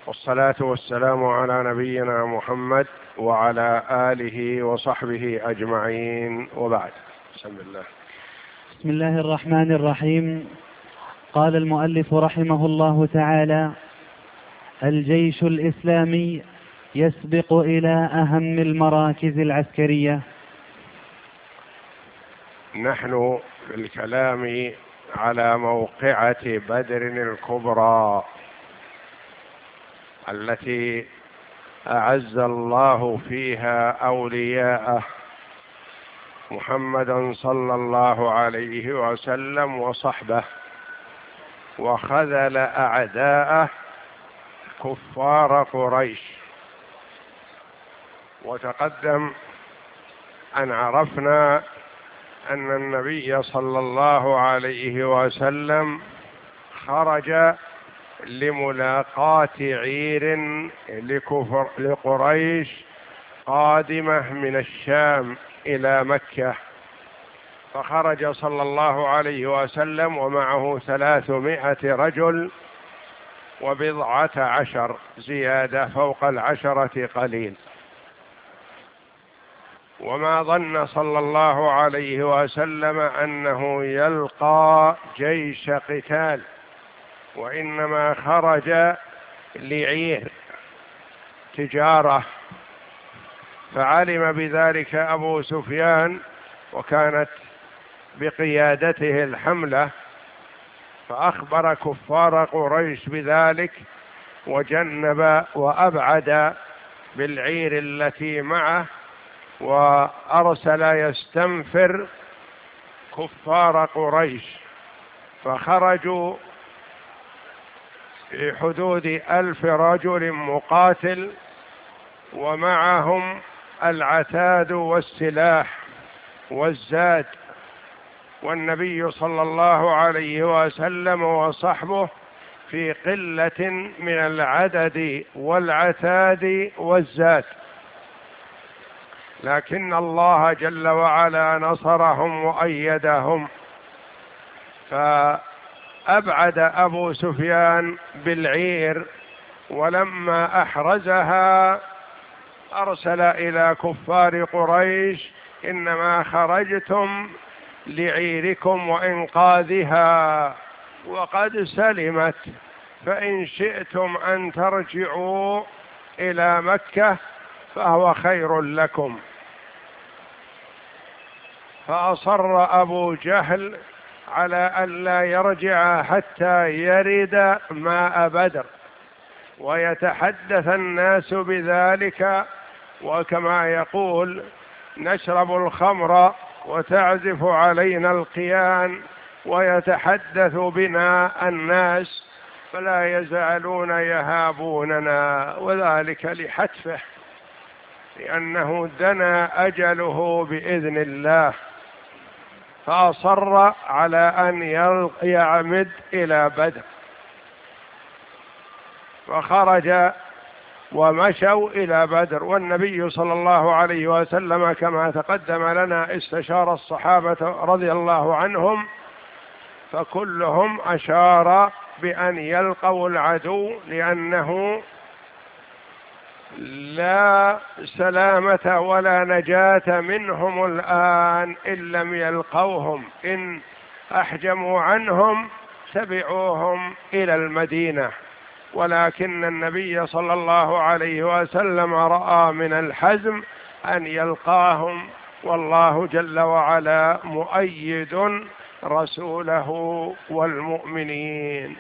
والصلاة والسلام على نبينا محمد وعلى آله وصحبه أجمعين، وبعد. بسم الله الرحمن الرحيم. قال المؤلف رحمه الله تعالى: الجيش الإسلامي يسبق إلى أهم المراكز العسكرية. نحن في الكلام على موقعة بدر الكبرى التي أعز الله فيها أولياءه محمدا صلى الله عليه وسلم وصحبه، وخذل أعداءه كفار قريش. وتقدم أن عرفنا أن النبي صلى الله عليه وسلم خرج لملاقاة عير لقريش قادمة من الشام إلى مكة، فخرج صلى الله عليه وسلم ومعه 300 رجل و10 زيادة فوق 10 قليل. وما ظن صلى الله عليه وسلم أنه يلقى جيش قتال، وإنما خرج لعير تجارة. فعلم بذلك أبو سفيان، وكانت بقيادته الحملة، فأخبر كفار قريش بذلك، وجنب وأبعد بالعير التي معه، وأرسل يستنفر كفار قريش. فخرجوا في حدود 1000 رجل مقاتل، ومعهم العتاد والسلاح والزاد، والنبي صلى الله عليه وسلم وصحبه في قلة من العدد والعتاد والزاد، لكن الله جل وعلا نصرهم وأيدهم. فأبعد أبو سفيان بالعير، ولما أحرزها أرسل إلى كفار قريش: إنما خرجتم لعيركم وإنقاذها، وقد سلمت، فإن شئتم أن ترجعوا إلى مكة فهو خير لكم. فأصر أبو جهل على ألا يرجع حتى يرد ماء بدر ويتحدث الناس بذلك، وكما يقول: نشرب الخمر وتعزف علينا القيان ويتحدث بنا الناس فلا يزالون يهابوننا، وذلك لحتفه، لأنه دنا أجله بإذن الله. فأصر على أن يعمد إلى بدر، وخرج ومشوا إلى بدر. والنبي صلى الله عليه وسلم كما تقدم لنا استشار الصحابة رضي الله عنهم، فكلهم أشار بأن يلقوا العدو، لأنه لا سلامة ولا نجاة منهم الآن إن لم يلقوهم. إن أحجموا عنهم تبعوهم إلى المدينة، ولكن النبي صلى الله عليه وسلم رأى من الحزم أن يلقاهم، والله جل وعلا مؤيد رسوله والمؤمنين.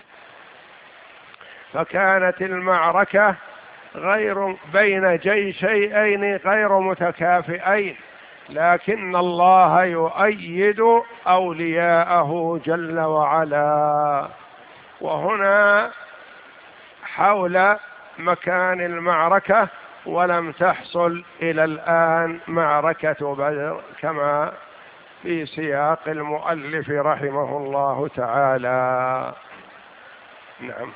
فكانت المعركة بين جيشين غير متكافئين، لكن الله يؤيد أولياءه جل وعلا. وهنا حول مكان المعركة، ولم تحصل إلى الآن معركة بدر كما في سياق المؤلف رحمه الله تعالى. نعم.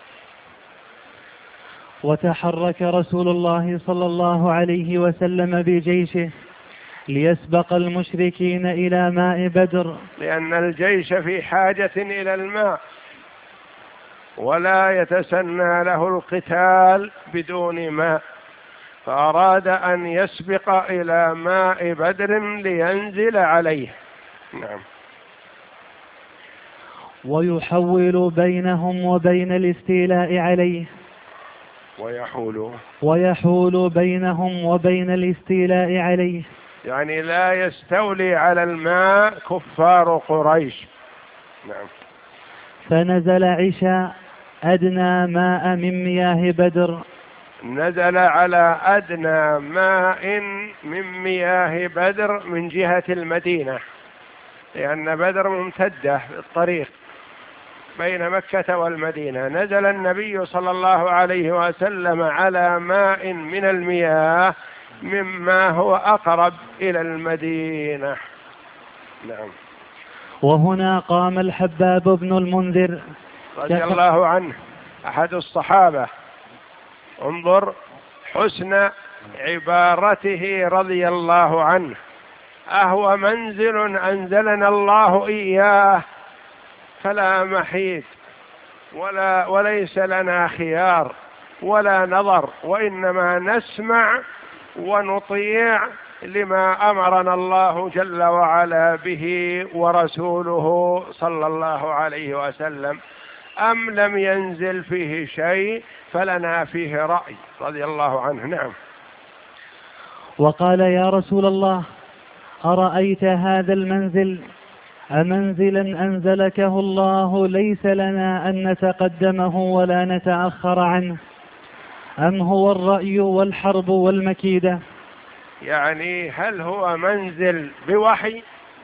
وتحرك رسول الله صلى الله عليه وسلم بجيشه ليسبق المشركين إلى ماء بدر، لأن الجيش في حاجة إلى الماء، ولا يتسنى له القتال بدون ماء، فأراد أن يسبق إلى ماء بدر لينزل عليه. نعم. ويحول بينهم وبين الاستيلاء عليه. ويحول بينهم وبين الاستيلاء عليه، يعني لا يستولي على الماء كفار قريش. نعم. فنزل عشاء أدنى ماء من مياه بدر. نزل على أدنى ماء من مياه بدر من جهة المدينة، لأن بدر ممتدة في الطريق بين مكة والمدينة. نزل النبي صلى الله عليه وسلم على ماء من المياه مما هو أقرب إلى المدينة. نعم. وهنا قام الحباب بن المنذر رضي الله عنه أحد الصحابة. انظر حسن عبارته رضي الله عنه: أهو منزل أنزلنا الله إياه فلا محيط وليس لنا خيار ولا نظر، وإنما نسمع ونطيع لما أمرنا الله جل وعلا به ورسوله صلى الله عليه وسلم. أم لم ينزل فيه شيء فلنا فيه رأي، رضي الله عنه. نعم. وقال: يا رسول الله، أرأيت هذا المنزل أمنزلا أنزلكه الله ليس لنا أن نتقدمه ولا نتأخر عنه، أم هو الرأي والحرب والمكيدة؟ يعني هل هو منزل بوحي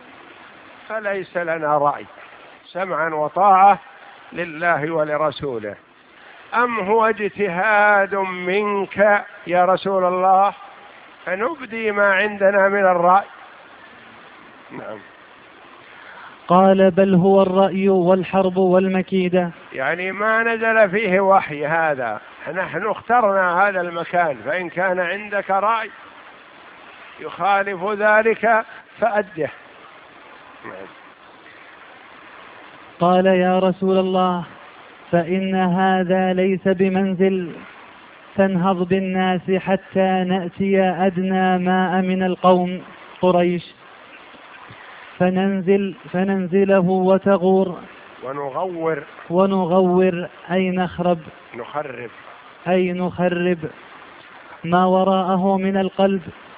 فليس لنا رأي، سمعا وطاعة لله ولرسوله، أم هو اجتهاد منك يا رسول الله فنبدي ما عندنا من الرأي؟ نعم. قال: بل هو الرأي والحرب والمكيدة. يعني ما نزل فيه وحي، هذا نحن اخترنا هذا المكان، فإن كان عندك رأي يخالف ذلك فأده. قال: يا رسول الله، فإن هذا ليس بمنزل، فانهض بالناس حتى نأتي أدنى ماء من القوم قريش فننزله وتغور ونغور أي نخرب ما وراءه من القلب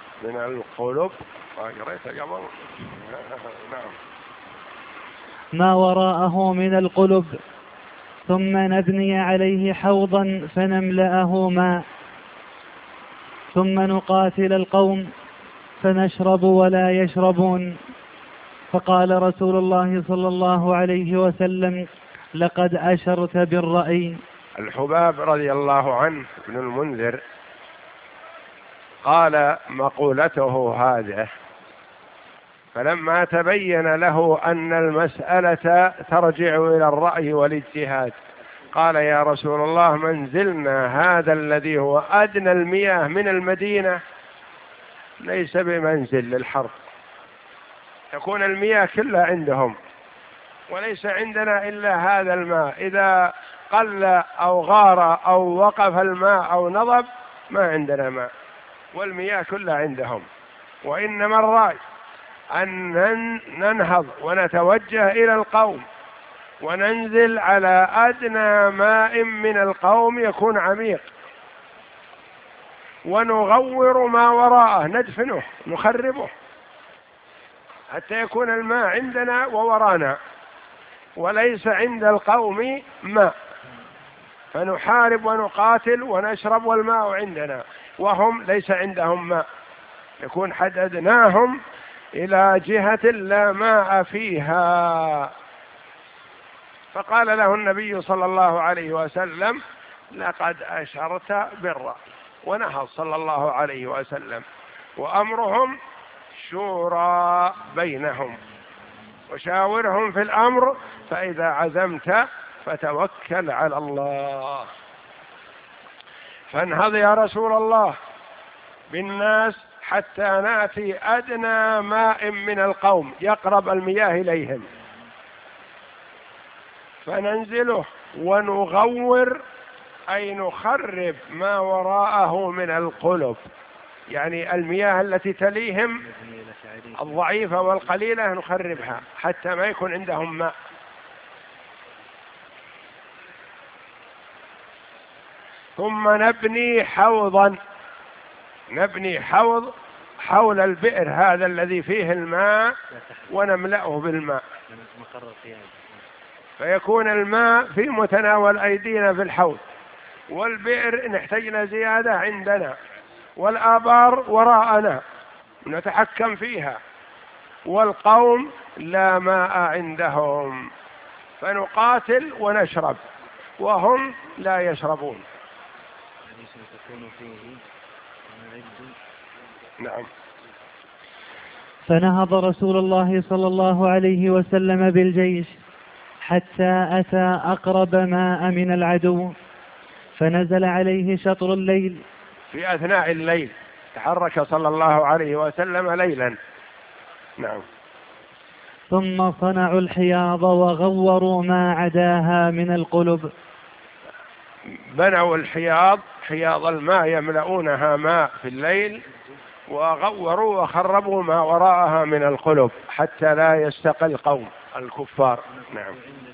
ما وراءه من القلب، ثم نبني عليه حوضا فنملأه ماء، ثم نقاتل القوم فنشرب ولا يشربون. فقال رسول الله صلى الله عليه وسلم: لقد أشرت بالرأي. الحباب رضي الله عنه ابن المنذر قال مقولته هذه فلما تبين له أن المسألة ترجع إلى الرأي والاجتهاد قال: يا رسول الله، منزلنا هذا الذي هو أدنى المياه من المدينة ليس بمنزل للحرب، تكون المياه كلها عندهم وليس عندنا إلا هذا الماء، إذا قل أو غار أو وقف الماء أو نضب ما عندنا ماء، والمياه كلها عندهم، وإنما الرأي أن ننهض ونتوجه إلى القوم وننزل على أدنى ماء من القوم يكون عميق، ونغور ما وراءه، ندفنه نخربه حتى يكون الماء عندنا وورانا وليس عند القوم ماء، فنحارب ونقاتل ونشرب والماء عندنا وهم ليس عندهم ماء، يكون حددناهم إلى جهة لا ماء فيها. فقال له النبي صلى الله عليه وسلم: لقد أشرت بالرأي. ونهض صلى الله عليه وسلم، وأمرهم شورى بينهم، وشاورهم في الأمر، فإذا عزمت فتوكل على الله. فانهض يا رسول الله بالناس حتى نأتي أدنى ماء من القوم يقرب المياه إليهم، فننزله ونغور أي نخرب ما وراءه من القلب، يعني المياه التي تليهم الضعيفة والقليلة نخربها حتى ما يكون عندهم ماء. ثم نبني حوضا، نبني حوض حول البئر هذا الذي فيه الماء ونملأه بالماء، فيكون الماء في متناول أيدينا في الحوض، والبئر إن احتجنا زيادة عندنا، والآبار وراءنا نتحكم فيها، والقوم لا ماء عندهم فنقاتل ونشرب وهم لا يشربون. نعم. فنهض رسول الله صلى الله عليه وسلم بالجيش حتى أتى أقرب ماء من العدو، فنزل عليه شطر الليل. في أثناء الليل تحرك صلى الله عليه وسلم ليلا. نعم. ثم صنعوا الحياض وغوروا ما عداها من القلب. بنوا الحياض، حياض الماء يملؤونها ماء في الليل، وغوروا وخربوا ما وراءها من القلب حتى لا يستقى القوم الكفار. نعم.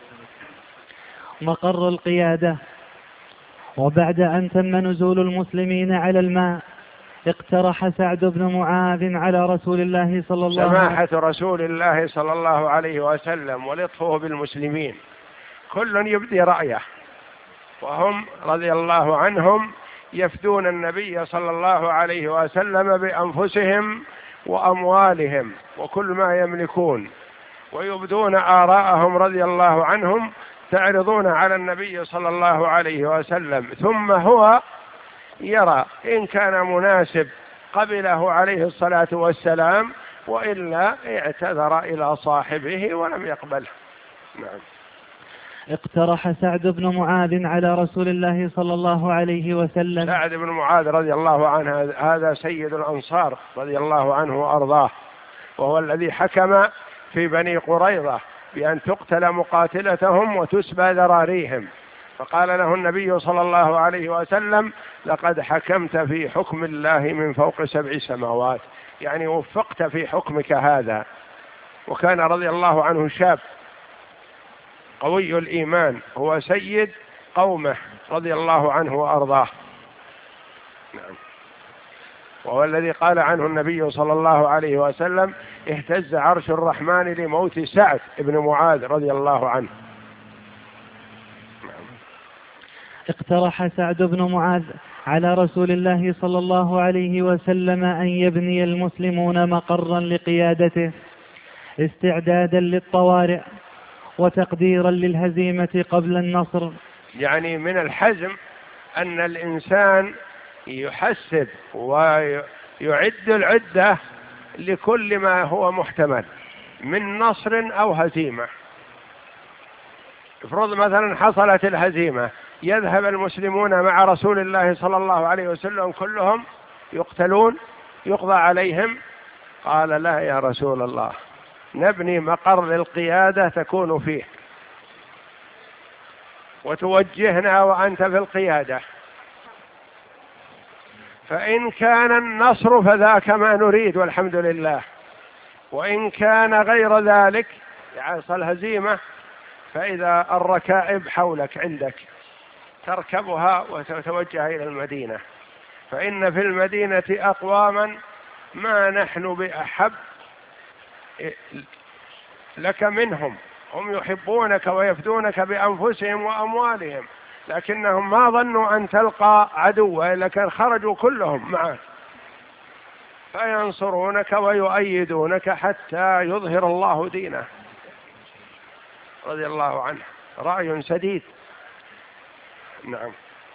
مقر القيادة. وبعد أن تم نزول المسلمين على الماء اقترح سعد بن معاذ على رسول الله صلى الله عليه وسلم. سماحة رسول الله صلى الله عليه وسلم ولطفه بالمسلمين، كل يبدي رأيه، وهم رضي الله عنهم يفدون النبي صلى الله عليه وسلم بأنفسهم وأموالهم وكل ما يملكون، ويبدون آراءهم رضي الله عنهم، تعرضون على النبي صلى الله عليه وسلم، ثم هو يرى إن كان مناسب قبله عليه الصلاة والسلام، وإلا اعتذر إلى صاحبه ولم يقبله. نعم. اقترح سعد بن معاذ على رسول الله صلى الله عليه وسلم. سعد بن معاذ رضي الله عنه هذا سيد الأنصار رضي الله عنه وأرضاه، وهو الذي حكم في بني قريظة بأن تقتل مقاتلتهم وتسبى ذراريهم، فقال له النبي صلى الله عليه وسلم: لقد حكمت في حكم الله من فوق 7 سماوات، يعني وفقت في حكمك هذا. وكان رضي الله عنه شاب قوي الإيمان، هو سيد قومه رضي الله عنه وأرضاه. نعم. وهو الذي قال عنه النبي صلى الله عليه وسلم: اهتز عرش الرحمن لموت سعد بن معاذ رضي الله عنه. اقترح سعد بن معاذ على رسول الله صلى الله عليه وسلم أن يبني المسلمون مقرا لقيادته استعدادا للطوارئ وتقديرا للهزيمة قبل النصر. يعني من الحزم أن الإنسان يحسب ويعد العدة لكل ما هو محتمل من نصر أو هزيمة. افرض مثلا حصلت الهزيمة، يذهب المسلمون مع رسول الله صلى الله عليه وسلم كلهم يقتلون يقضى عليهم؟ قال: لا يا رسول الله، نبني مقر للقيادة تكون فيه وتوجهنا وأنت في القيادة، فإن كان النصر فذاك ما نريد والحمد لله، وإن كان غير ذلك يحصل الهزيمة، فإذا الركائب حولك عندك تركبها وتتوجه إلى المدينة، فإن في المدينة أقواما ما نحن بأحب لك منهم، هم يحبونك ويفدونك بأنفسهم وأموالهم، لكنهم ما ظنوا أن تلقى عدوا، لكن خرجوا كلهم معك فينصرونك ويؤيدونك حتى يظهر الله دينه. رضي الله عنه، رأي سديد. نعم.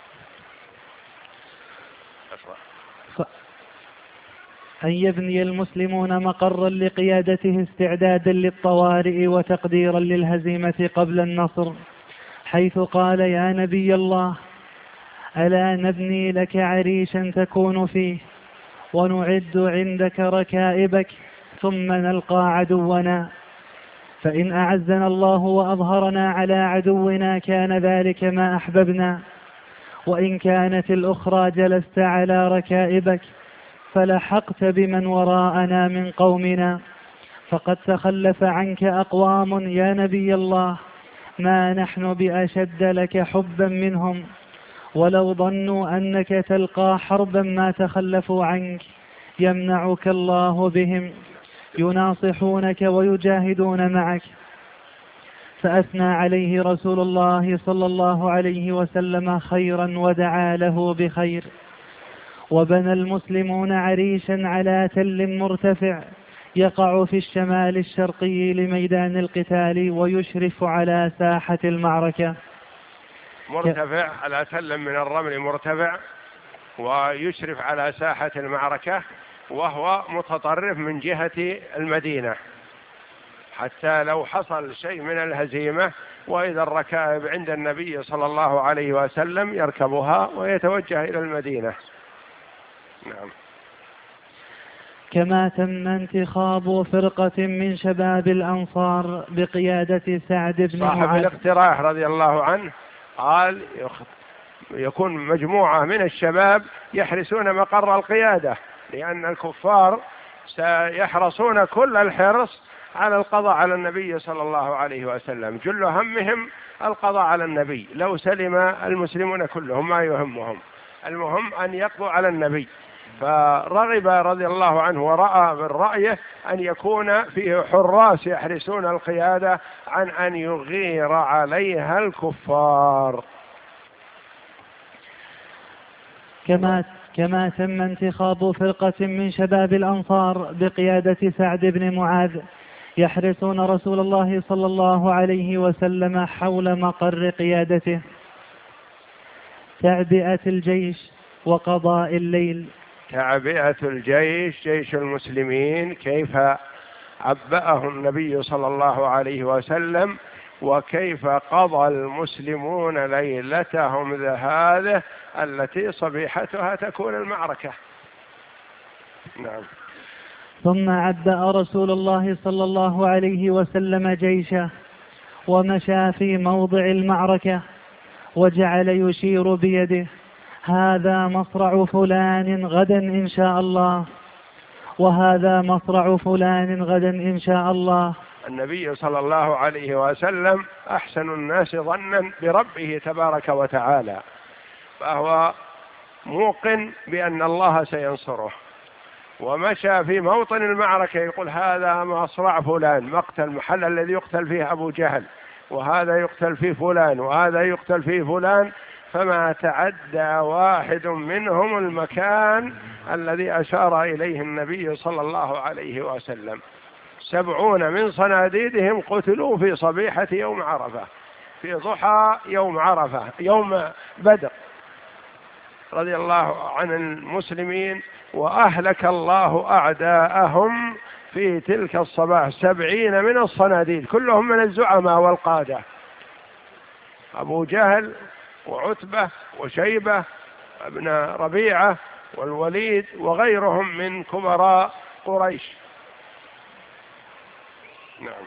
أن يبني المسلمون مقرا لقيادته استعدادا للطوارئ وتقديرا للهزيمة قبل النصر، حيث قال: يا نبي الله، ألا نبني لك عريشا تكون فيه ونعد عندك ركائبك ثم نلقى عدونا؟ فإن أعزنا الله وأظهرنا على عدونا كان ذلك ما أحببنا، وإن كانت الأخرى جلست على ركائبك فلحقت بمن وراءنا من قومنا، فقد تخلف عنك أقوام يا نبي الله ما نحن بأشد لك حبا منهم، ولو ظنوا أنك تلقى حربا ما تخلفوا عنك، يمنعك الله بهم يناصحونك ويجاهدون معك. فأثنى عليه رسول الله صلى الله عليه وسلم خيرا ودعا له بخير. وبنى المسلمون عريشا على تل مرتفع يقع في الشمال الشرقي لميدان القتال ويشرف على ساحة المعركة. مرتفع على تل من الرمل مرتفع ويشرف على ساحة المعركة، وهو متطرف من جهة المدينة، حتى لو حصل شيء من الهزيمة وإذا الركائب عند النبي صلى الله عليه وسلم يركبها ويتوجه إلى المدينة. نعم. كما تم انتخاب فرقة من شباب الأنصار بقيادة سعد بن معاذ. صاحب الاقتراح رضي الله عنه قال يكون مجموعة من الشباب يحرسون مقر القيادة، لأن الكفار سيحرصون كل الحرص على القضاء على النبي صلى الله عليه وسلم، جل همهم القضاء على النبي. لو سلم المسلمون كلهم ما يهمهم، المهم أن يقضوا على النبي. فرغب رضي الله عنه ورأى من رأيه أن يكون فيه حراس يحرسون القيادة عن أن يغير عليها الكفار. كما تم انتخاب فرقة من شباب الأنصار بقيادة سعد بن معاذ يحرسون رسول الله صلى الله عليه وسلم حول مقر قيادته. تعبئة الجيش وقضاء الليل. تعبئة الجيش، جيش المسلمين، كيف عبأه النبي صلى الله عليه وسلم، وكيف قضى المسلمون ليلتهم هذه التي صبيحتها تكون المعركة. نعم. ثم عبأ رسول الله صلى الله عليه وسلم جيشه ومشى في موضع المعركة وجعل يشير بيده: هذا مصرع فلان غدا إن شاء الله، وهذا مصرع فلان غدا إن شاء الله. النبي صلى الله عليه وسلم أحسن الناس ظنا بربه تبارك وتعالى، فهو موقن بأن الله سينصره، ومشى في موطن المعركة يقول: هذا مصرع فلان، مقتل المحل الذي يقتل فيه أبو جهل، وهذا يقتل فيه فلان، وهذا يقتل فيه فلان، فما تعدى واحد منهم المكان الذي أشار إليه النبي صلى الله عليه وسلم. 70 من صناديدهم قتلوا في صبيحة يوم عرفة، في ضحى يوم عرفة، يوم بدر، رضي الله عن المسلمين، وأهلك الله أعداءهم في تلك الصباح. 70 من الصناديد، كلهم من الزعماء والقادة، أبو جهل وعتبة وشيبة ابن ربيعة والوليد وغيرهم من كبراء قريش. نعم.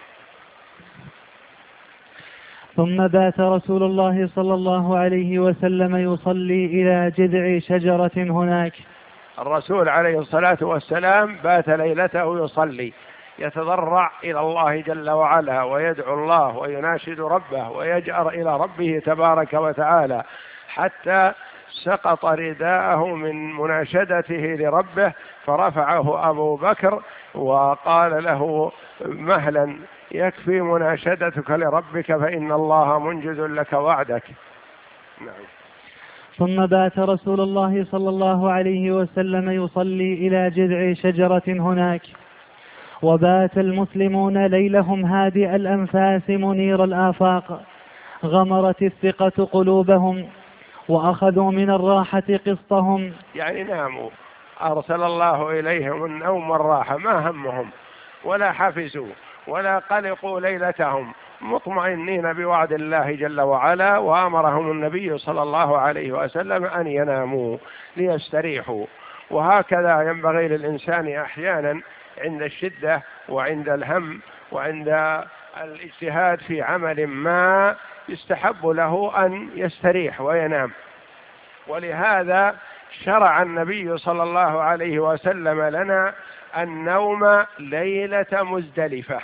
ثم بات رسول الله صلى الله عليه وسلم يصلي إلى جذع شجرة هناك. الرسول عليه الصلاة والسلام بات ليلته يصلي، يتضرع إلى الله جل وعلا ويدعو الله ويناشد ربه ويجأر إلى ربه تبارك وتعالى، حتى سقط رداءه من مناشدته لربه، فرفعه أبو بكر وقال له: مهلا، يكفي مناشدتك لربك فإن الله منجز لك وعدك. نعم. ثم بات رسول الله صلى الله عليه وسلم يصلي إلى جذع شجرة هناك. وبات المسلمون ليلهم هادئ الأنفاس منير الآفاق، غمرت الثقة قلوبهم وأخذوا من الراحة قسطهم. يعني ناموا، أرسل الله إليهم النوم والراحة، ما همهم ولا حفزوا ولا قلقوا ليلتهم، مطمئنين بوعد الله جل وعلا. وأمرهم النبي صلى الله عليه وسلم أن يناموا ليستريحوا. وهكذا ينبغي للإنسان أحيانا عند الشدة وعند الهم وعند الاجتهاد في عمل ما يستحب له أن يستريح وينام. ولهذا شرع النبي صلى الله عليه وسلم لنا النوم ليلة مزدلفة.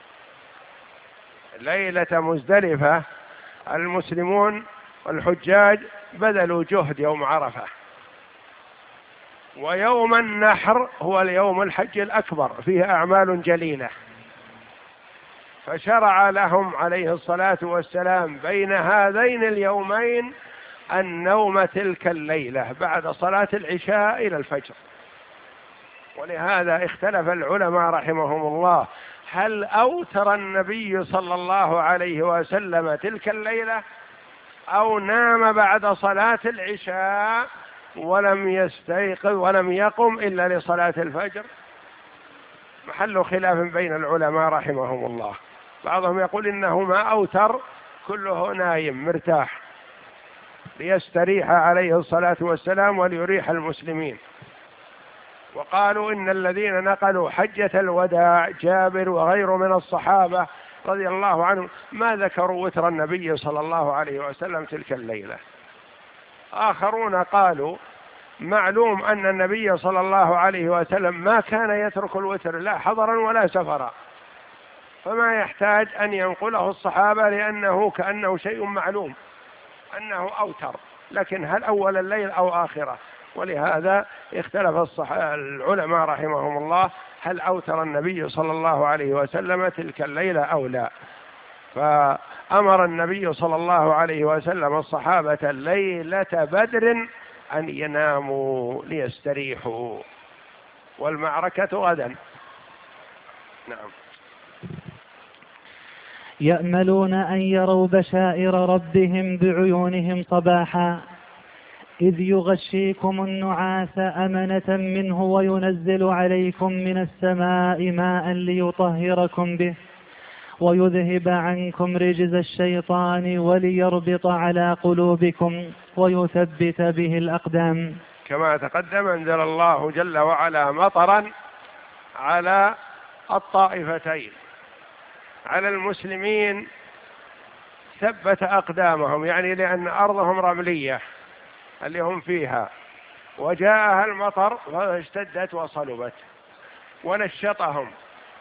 ليلة مزدلفة المسلمون والحجاج بذلوا جهد يوم عرفة، ويوم النحر هو اليوم الحج الأكبر فيه أعمال جليلة، فشرع لهم عليه الصلاة والسلام بين هذين اليومين النوم تلك الليلة بعد صلاة العشاء إلى الفجر. ولهذا اختلف العلماء رحمهم الله، هل أوتر النبي صلى الله عليه وسلم تلك الليلة أو نام بعد صلاة العشاء ولم يستيقظ ولم يقم إلا لصلاة الفجر؟ محل خلاف بين العلماء رحمهم الله. بعضهم يقول إنه ما أوتر، كله نايم مرتاح ليستريح عليه الصلاة والسلام وليريح المسلمين. وقالوا إن الذين نقلوا حجة الوداع جابر وغيره من الصحابة رضي الله عنهم ما ذكروا وتر النبي صلى الله عليه وسلم تلك الليلة. آخرون قالوا معلوم أن النبي صلى الله عليه وسلم ما كان يترك الوتر لا حضرا ولا سفرا، فما يحتاج أن ينقله الصحابة لأنه كأنه شيء معلوم أنه أوتر، لكن هل أول الليل أو آخره؟ ولهذا اختلف العلماء رحمهم الله هل أوتر النبي صلى الله عليه وسلم تلك الليلة أو لا. فأمر النبي صلى الله عليه وسلم الصحابة ليلة بدر أن يناموا ليستريحوا، والمعركة غدا. نعم. يأملون أن يروا بشائر ربهم بعيونهم صباحا إذ يغشيكم النعاس أمنة منه وينزل عليكم من السماء ماء ليطهركم به ويذهب عنكم رجز الشيطان وليربط على قلوبكم ويثبت به الأقدام. كما تقدم أنزل الله جل وعلا مطرا على الطائفتين، على المسلمين ثبت أقدامهم، يعني لأن أرضهم رملية اللي هم فيها، وجاءها المطر فاشتدت وصلبت ونشطهم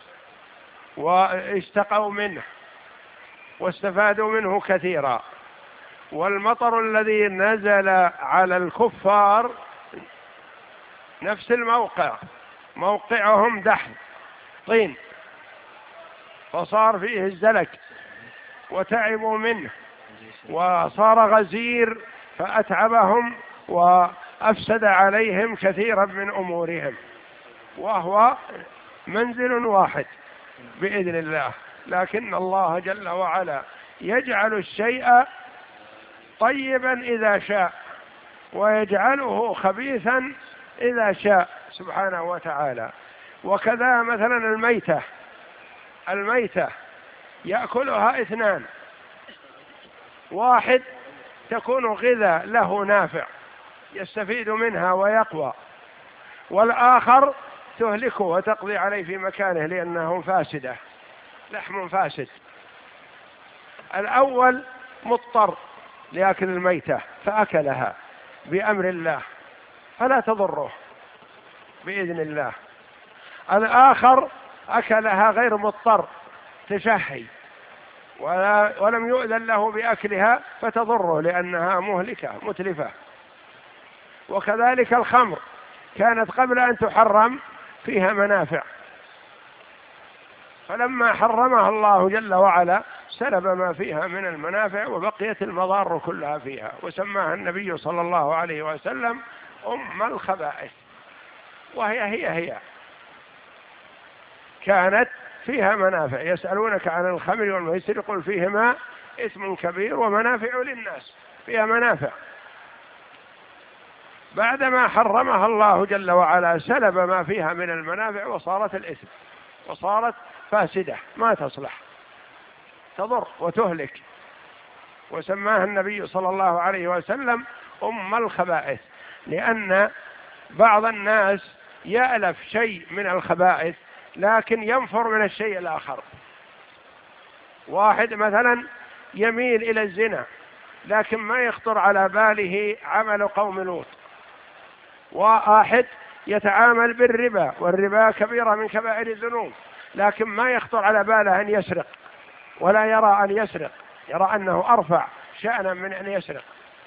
واشتقوا منه واستفادوا منه كثيرا. والمطر الذي نزل على الكفار نفس الموقع، موقعهم دحل طين، فصار فيه الزلك وتعبوا منه، وصار غزير فأتعبهم وأفسد عليهم كثيرا من أمورهم، وهو منزل واحد بإذن الله. لكن الله جل وعلا يجعل الشيء طيبا إذا شاء ويجعله خبيثا إذا شاء سبحانه وتعالى. وكذا مثلا الميتة يأكلها اثنان، واحد تكون غذاء له نافع يستفيد منها ويقوى، والآخر تهلكه وتقضي عليه في مكانه لأنه فاسدة، لحم فاسد. الأول مضطر لأكل الميتة فأكلها بأمر الله فلا تضره بإذن الله. الآخر أكلها غير مضطر تشهي ولم يؤذن له بأكلها فتضره لأنها مهلكة متلفة. وكذلك الخمر كانت قبل أن تحرم فيها منافع، فلما حرمها الله جل وعلا سلب ما فيها من المنافع وبقيت المضار كلها فيها، وسماها النبي صلى الله عليه وسلم أم الخبائث. وهي كانت فيها منافع. يسألونك عن الخمر والميسر قل فيهما إثم كبير ومنافع للناس، فيها منافع. بعدما حرمها الله جل وعلا سلب ما فيها من المنافع وصارت الإثم وصارت فاسدة ما تصلح، تضر وتهلك. وسماها النبي صلى الله عليه وسلم أم الخبائث، لأن بعض الناس يألف شيء من الخبائث لكن ينفر من الشيء الآخر، واحد مثلا يميل إلى الزنا لكن ما يخطر على باله عمل قوم لوط، واحد يتعامل بالربا والربا كبيرة من كبائر الذنوب لكن ما يخطر على باله أن يسرق ولا يرى أن يسرق، يرى أنه أرفع شأنا من أن يسرق.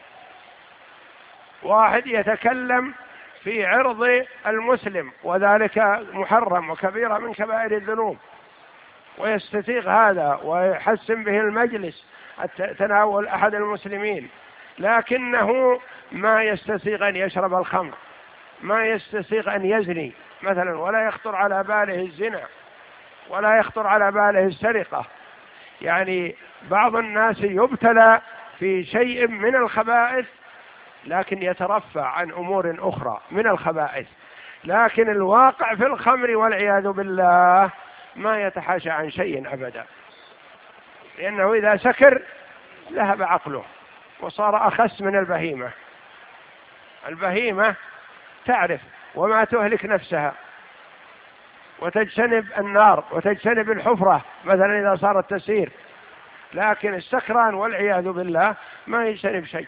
واحد يتكلم في عرض المسلم وذلك محرم وكبيرة من كبائر الذنوب ويستسيغ هذا ويحسن به المجلس تناول أحد المسلمين، لكنه ما يستسيغ أن يشرب الخمر، ما يستسيغ أن يزني مثلا، ولا يخطر على باله الزنا ولا يخطر على باله السرقة. يعني بعض الناس يبتلى في شيء من الخبائث لكن يترفع عن أمور أخرى من الخبائث، لكن الواقع في الخمر والعياذ بالله ما يتحاشى عن شيء أبدا، لأنه إذا سكر ذهب عقله وصار أخس من البهيمة. البهيمة تعرف وما تهلك نفسها وتجتنب النار وتجتنب الحفرة مثلا إذا صارت تسير، لكن السكران والعياذ بالله ما يجتنب شيء.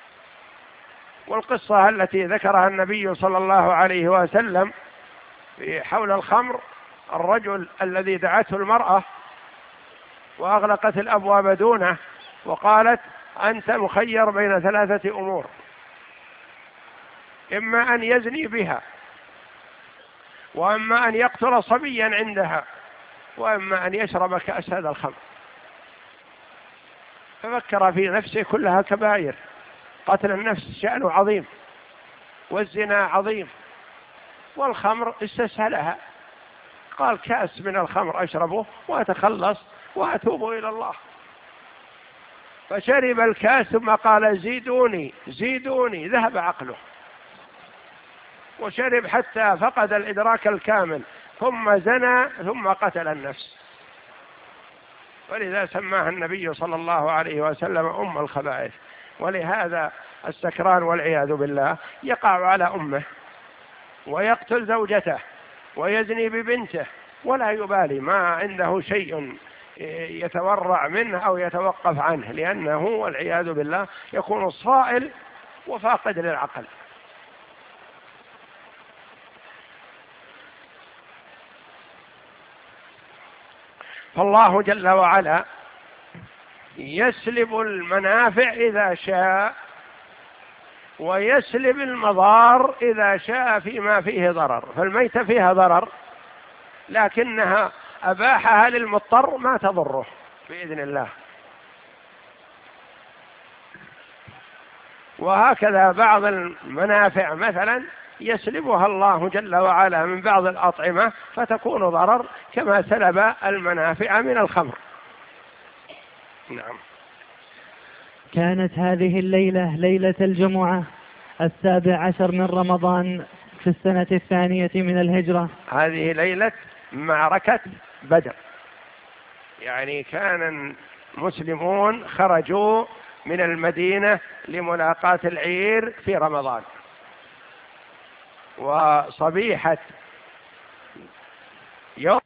والقصة التي ذكرها النبي صلى الله عليه وسلم في حول الخمر، الرجل الذي دعته المرأة وأغلقت الأبواب دونه وقالت أنت مخير بين ثلاثة أمور، إما أن يزني بها، وإما أن يقتل صبيا عندها، وإما أن يشرب كأس هذا الخمر. ففكر في نفسه كلها كبائر، قتل النفس شأنه عظيم والزنا عظيم والخمر استسهلها، قال كأس من الخمر أشربه وأتخلص وأتوب إلى الله، فشرب الكأس ثم قال زيدوني زيدوني، ذهب عقله وشرب حتى فقد الإدراك الكامل، ثم زنى ثم قتل النفس. ولذا سماها النبي صلى الله عليه وسلم أم الخبائث. ولهذا السكران والعياذ بالله يقع على أمه ويقتل زوجته ويزني ببنته ولا يبالي، ما عنده شيء يتورع منه أو يتوقف عنه، لأنه والعياذ بالله يكون صائل وفاقد للعقل. فالله جل وعلا يسلب المنافع إذا شاء ويسلب المضار إذا شاء فيما فيه ضرر. فالميتة فيها ضرر لكنها أباحها للمضطر ما تضره بإذن الله. وهكذا بعض المنافع مثلا يسلبها الله جل وعلا من بعض الأطعمة فتكون ضرر، كما سلب المنافع من الخمر. نعم. كانت هذه الليلة ليلة الجمعة 17 من رمضان في السنة 2 من الهجرة. هذه ليلة معركة بدر، يعني كان المسلمون خرجوا من المدينة لملاقاة العير في رمضان، وصبيحة يوم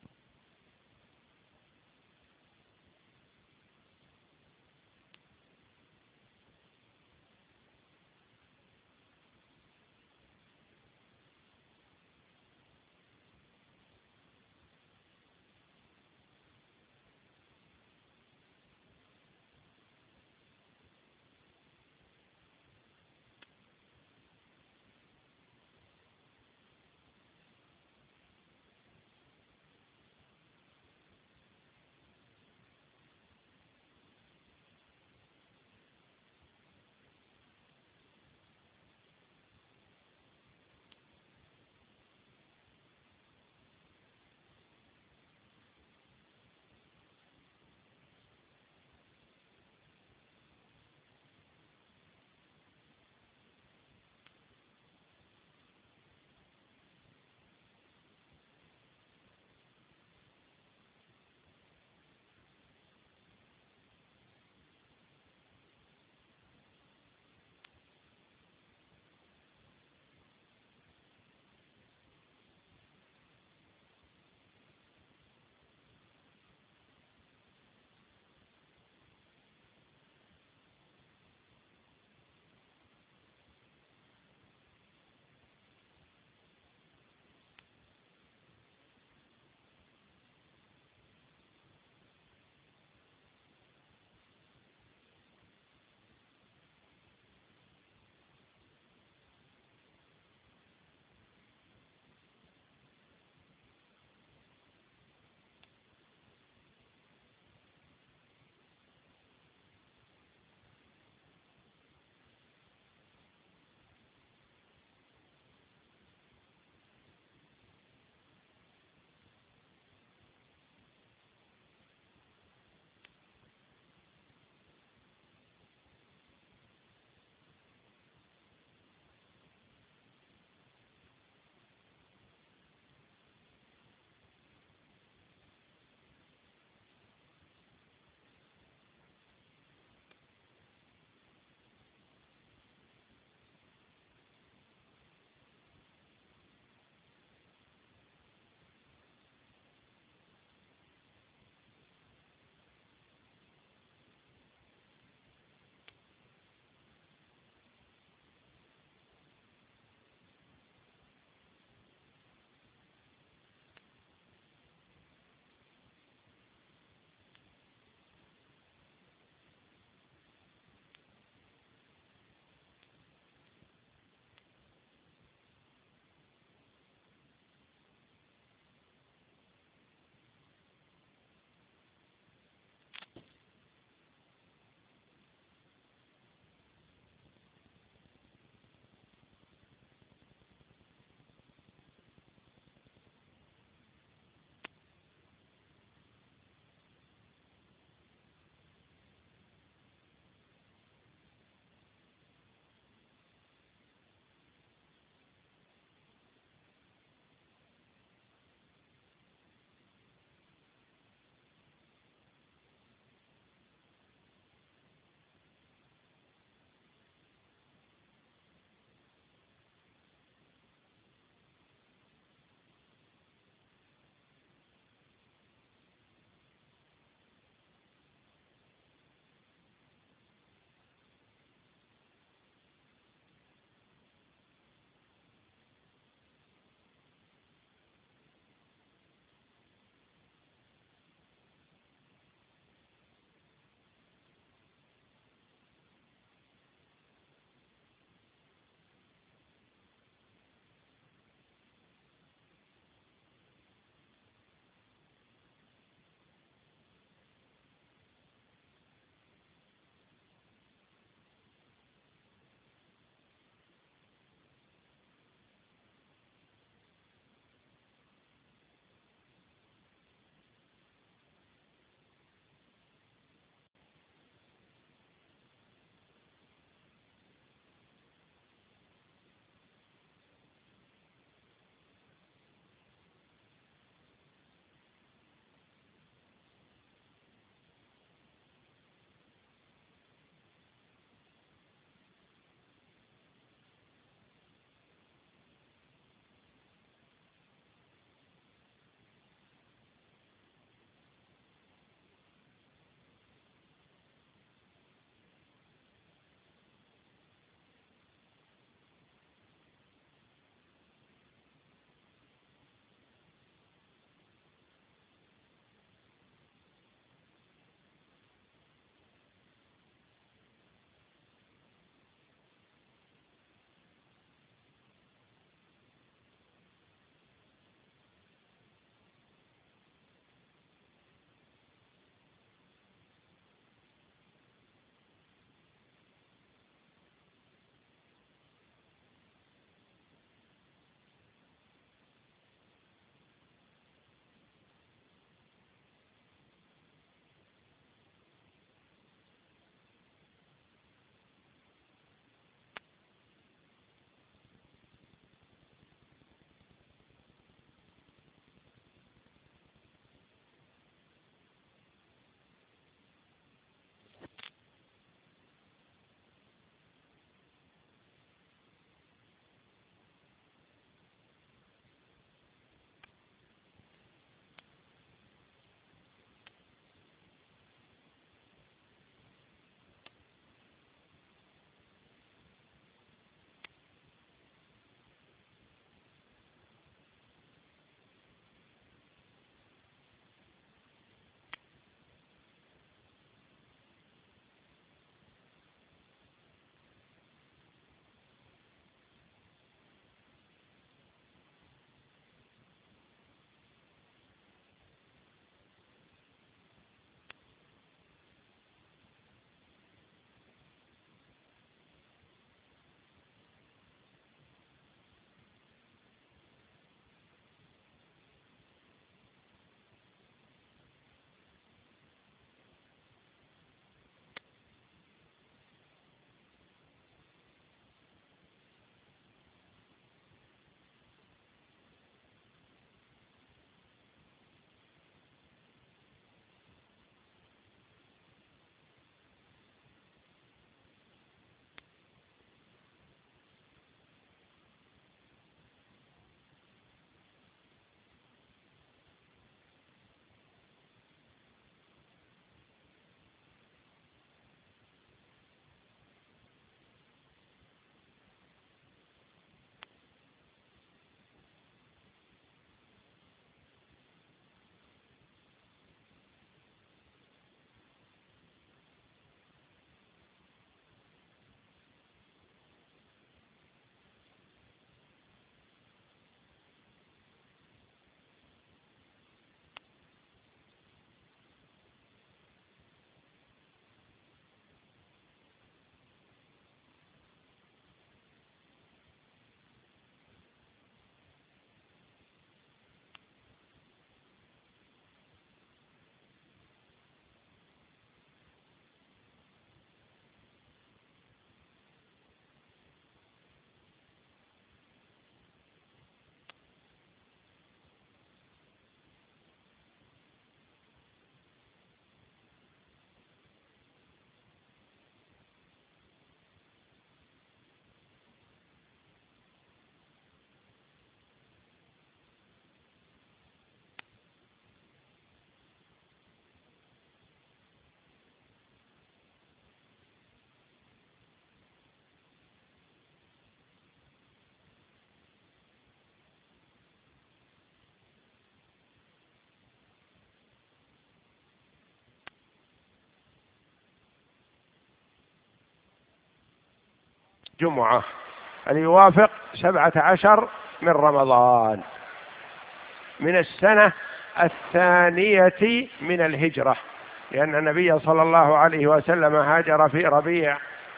جمعة، يوافق 17 من رمضان من السنة الثانية من الهجرة، لأن النبي صلى الله عليه وسلم هاجر في ربيع،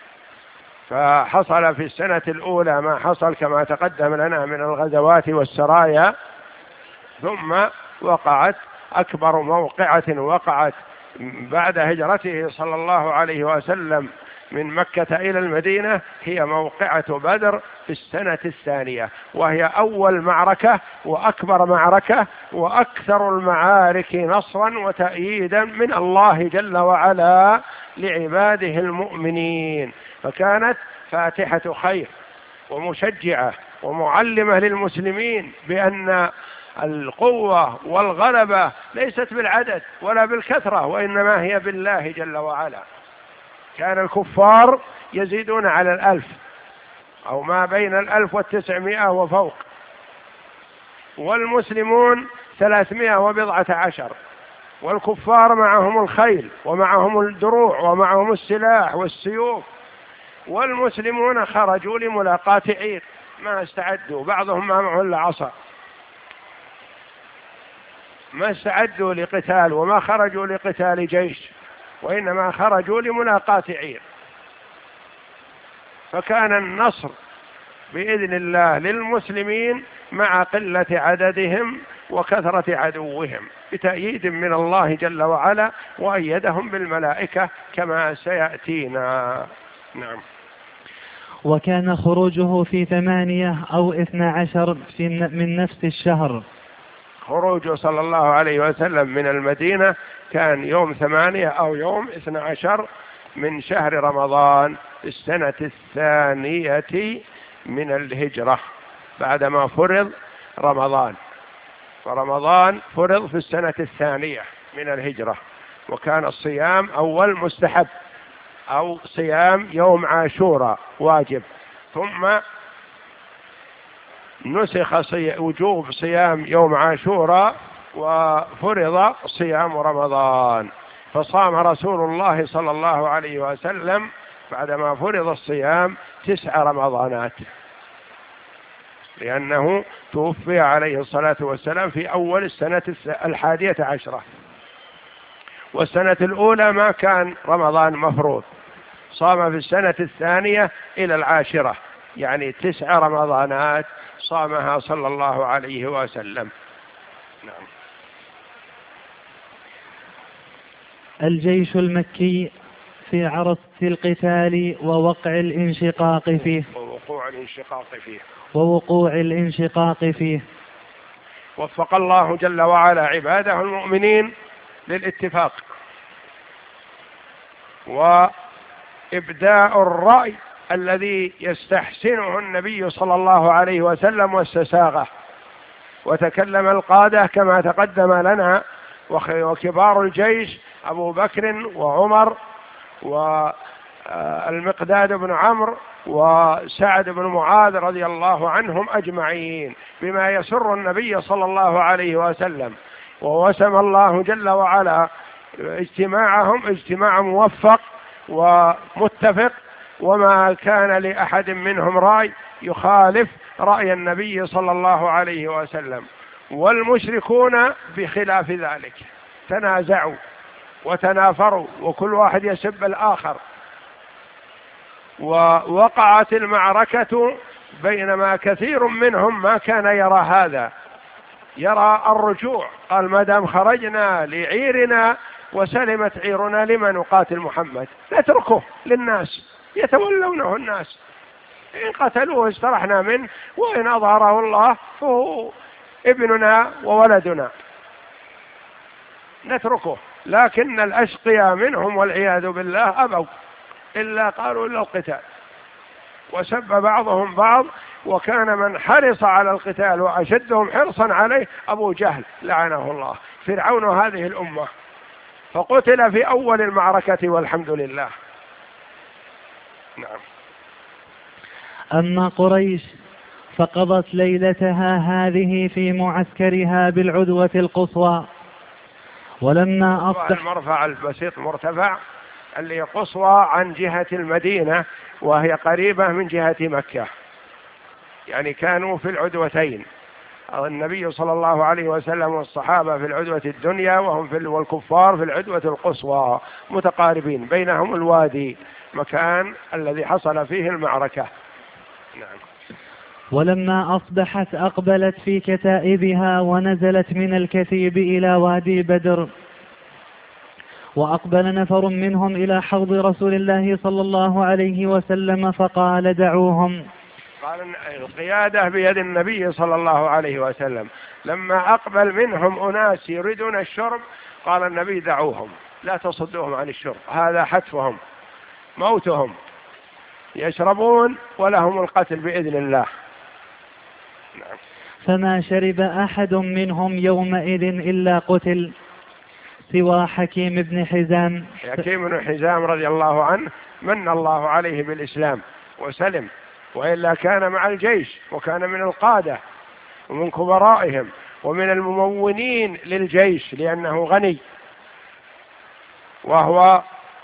فحصل في السنة الأولى ما حصل كما تقدم لنا من الغزوات والسرايا، ثم وقعت أكبر موقعة وقعت بعد هجرته صلى الله عليه وسلم من مكة إلى المدينة هي موقعة بدر في السنة الثانية، وهي أول معركة وأكبر معركة وأكثر المعارك نصرا وتأييدا من الله جل وعلا لعباده المؤمنين، فكانت فاتحة خير ومشجعة ومعلمة للمسلمين بأن القوة والغلبة ليست بالعدد ولا بالكثرة، وإنما هي بالله جل وعلا. كان الكفار يزيدون على 1000 أو ما بين 1900 وفوق، والمسلمون 310، والكفار معهم الخيل ومعهم الدروع ومعهم السلاح والسيوف، والمسلمون خرجوا لملاقاة عير، ما استعدوا، بعضهم ما معه إلا عصا، ما استعدوا لقتال وما خرجوا لقتال جيش، وإنما خرجوا لملاقاة عير. فكان النصر بإذن الله للمسلمين مع قلة عددهم وكثرة عدوهم، بتأييد من الله جل وعلا، وأيدهم بالملائكة كما سيأتينا. نعم. وكان خروجه في 8 أو 12 من نفس الشهر. خروجه صلى الله عليه وسلم من المدينة كان يوم 8 أو يوم 12 من شهر رمضان في السنة الثانية من الهجرة بعدما فرض رمضان، فرمضان فرض في السنة الثانية من الهجرة، وكان الصيام أول مستحب أو صيام يوم عاشوراء واجب، ثم نسخ وجوب صيام يوم عاشوراء وفرض صيام رمضان، فصام رسول الله صلى الله عليه وسلم بعدما فرض الصيام 9 رمضانات، لأنه توفي عليه الصلاة والسلام في أول السنة 11، والسنة الأولى ما كان رمضان مفروض، صام في السنة الثانية إلى 10، يعني 9 رمضانات صامها صلى الله عليه وسلم. نعم. الجيش المكي في عرص القتال ووقع الانشقاق فيه ووقوع الانشقاق فيه. وفق الله جل وعلا عباده المؤمنين للاتفاق وإبداء الرأي الذي يستحسنه النبي صلى الله عليه وسلم واستساغه، وتكلم القادة كما تقدم لنا، وكبار الجيش أبو بكر وعمر والمقداد بن عمرو وسعد بن معاذ رضي الله عنهم أجمعين، بما يسر النبي صلى الله عليه وسلم، ووسم الله جل وعلا اجتماعهم اجتماع موفق ومتفق، وما كان لأحد منهم رأي يخالف رأي النبي صلى الله عليه وسلم، والمشركون بخلاف ذلك تنازعوا وتنافروا وكل واحد يسب الآخر، ووقعت المعركة بينما كثير منهم ما كان يرى هذا، يرى الرجوع، قال ما دام خرجنا لعيرنا وسلمت عيرنا لما نقاتل محمد، نتركه للناس يتولونه الناس، إن قتلوه استرحنا منه، وإن أظهره الله فهو ابننا وولدنا، نتركه. لكن الأشقياء منهم والعياذ بالله أبوا إلا قالوا إلا القتال، وسب بعضهم بعض، وكان من حرص على القتال وأشدهم حرصا عليه أبو جهل لعنه الله، فرعون هذه الأمة، فقتل في أول المعركة والحمد لله. نعم. أما قريش فقضت ليلتها هذه في معسكرها بالعدوة القصوى، ولما أصبح المرفع البسيط مرتفع اللي قصوى عن جهة المدينة، وهي قريبة من جهة مكة، يعني كانوا في العدوتين، النبي صلى الله عليه وسلم والصحابة في العدوة الدنيا والكفار في العدوة القصوى، متقاربين بينهم الوادي، مكان الذي حصل فيه المعركة. نعم. ولما أصبحت أقبلت في كتائبها ونزلت من الكثيب إلى وادي بدر، وأقبل نفر منهم إلى حوض رسول الله صلى الله عليه وسلم فقال دعوهم. قال القيادة بيد النبي صلى الله عليه وسلم، لما أقبل منهم أناس يريدون الشرب قال النبي دعوهم، لا تصدوهم عن الشرب، هذا حتفهم موتهم، يشربون ولهم القتل بإذن الله. نعم. فما شرب أحد منهم يومئذ إلا قتل سوى حكيم بن حزام. حكيم بن حزام رضي الله عنه من الله عليه بالإسلام وسلم، وإلا كان مع الجيش وكان من القادة ومن كبرائهم ومن الممونين للجيش، لأنه غني، وهو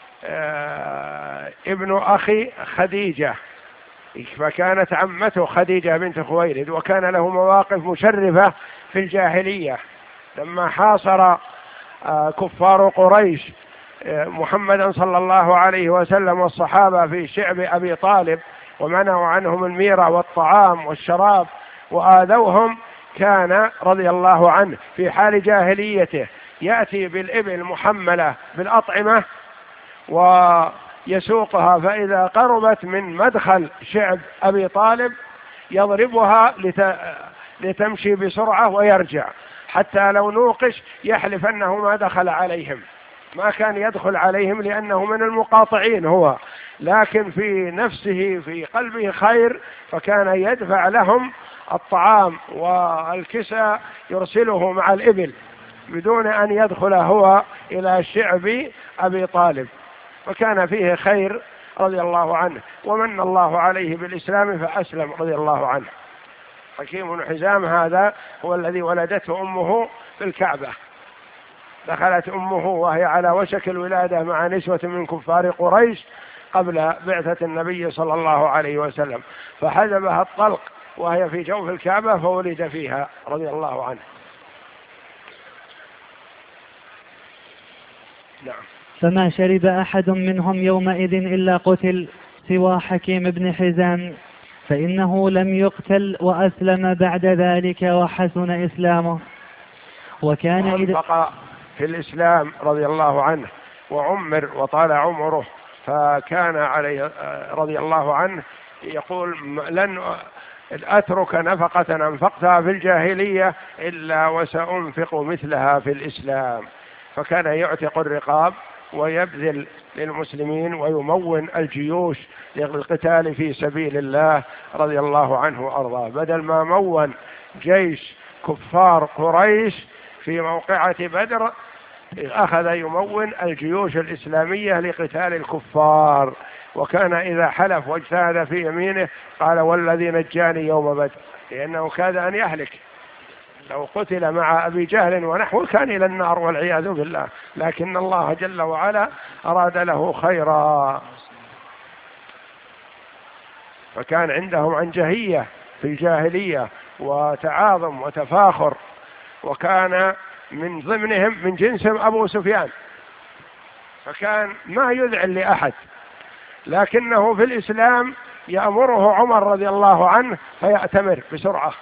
ابن أخي خديجة، فكانت عمته خديجة بنت خويلد، وكان له مواقف مشرفة في الجاهلية لما حاصر كفار قريش محمدا صلى الله عليه وسلم والصحابة في شعب أبي طالب، ومنعوا عنهم الميرة والطعام والشراب وآذوهم، كان رضي الله عنه في حال جاهليته يأتي بالإبل محملة بالأطعمة ويسوقها، فإذا قربت من مدخل شعب أبي طالب يضربها لتمشي بسرعة ويرجع، حتى لو نوقش يحلف أنه ما دخل عليهم، ما كان يدخل عليهم لأنه من المقاطعين هو، لكن في نفسه في قلبه خير، فكان يدفع لهم الطعام والكسى يرسله مع الإبل بدون أن يدخل هو إلى شعب أبي طالب، فكان فيه خير رضي الله عنه، ومن الله عليه بالإسلام فأسلم رضي الله عنه. حكيم بن حزام هذا هو الذي ولدته أمه في الكعبة، دخلت أمه وهي على وشك الولادة مع نسوة من كفار قريش قبل بعثة النبي صلى الله عليه وسلم، فحجبها الطلق وهي في جوف الكعبة فولد فيها رضي الله عنه. نعم. فما شرب أحد منهم يومئذ إلا قتل سوى حكيم بن حزام، فإنه لم يقتل وأسلم بعد ذلك وحسن إسلامه. وكان بقى في الإسلام رضي الله عنه وعمر وطال عمره، فكان عليه رضي الله عنه يقول لن أترك نفقة أنفقتها في الجاهلية إلا وسأنفق مثلها في الإسلام، فكان يعتق الرقاب ويبذل للمسلمين ويمون الجيوش للقتال في سبيل الله رضي الله عنه وأرضاه، بدل ما مون جيش كفار قريش في موقعة بدر أخذ يمون الجيوش الإسلامية لقتال الكفار، وكان إذا حلف واجتهد في يمينه قال والذي نجاني يوم بدر، لأنه كاد أن يهلك، لو قتل مع أبي جهل ونحوه كان إلى النار والعياذ بالله، لكن الله جل وعلا أراد له خيرا، فكان عندهم عنجهية في الجاهلية وتعاظم وتفاخر، وكان من ضمنهم من جنسهم أبو سفيان، فكان ما يذعن لأحد، لكنه في الإسلام يأمره عمر رضي الله عنه فيأتمر بسرعة،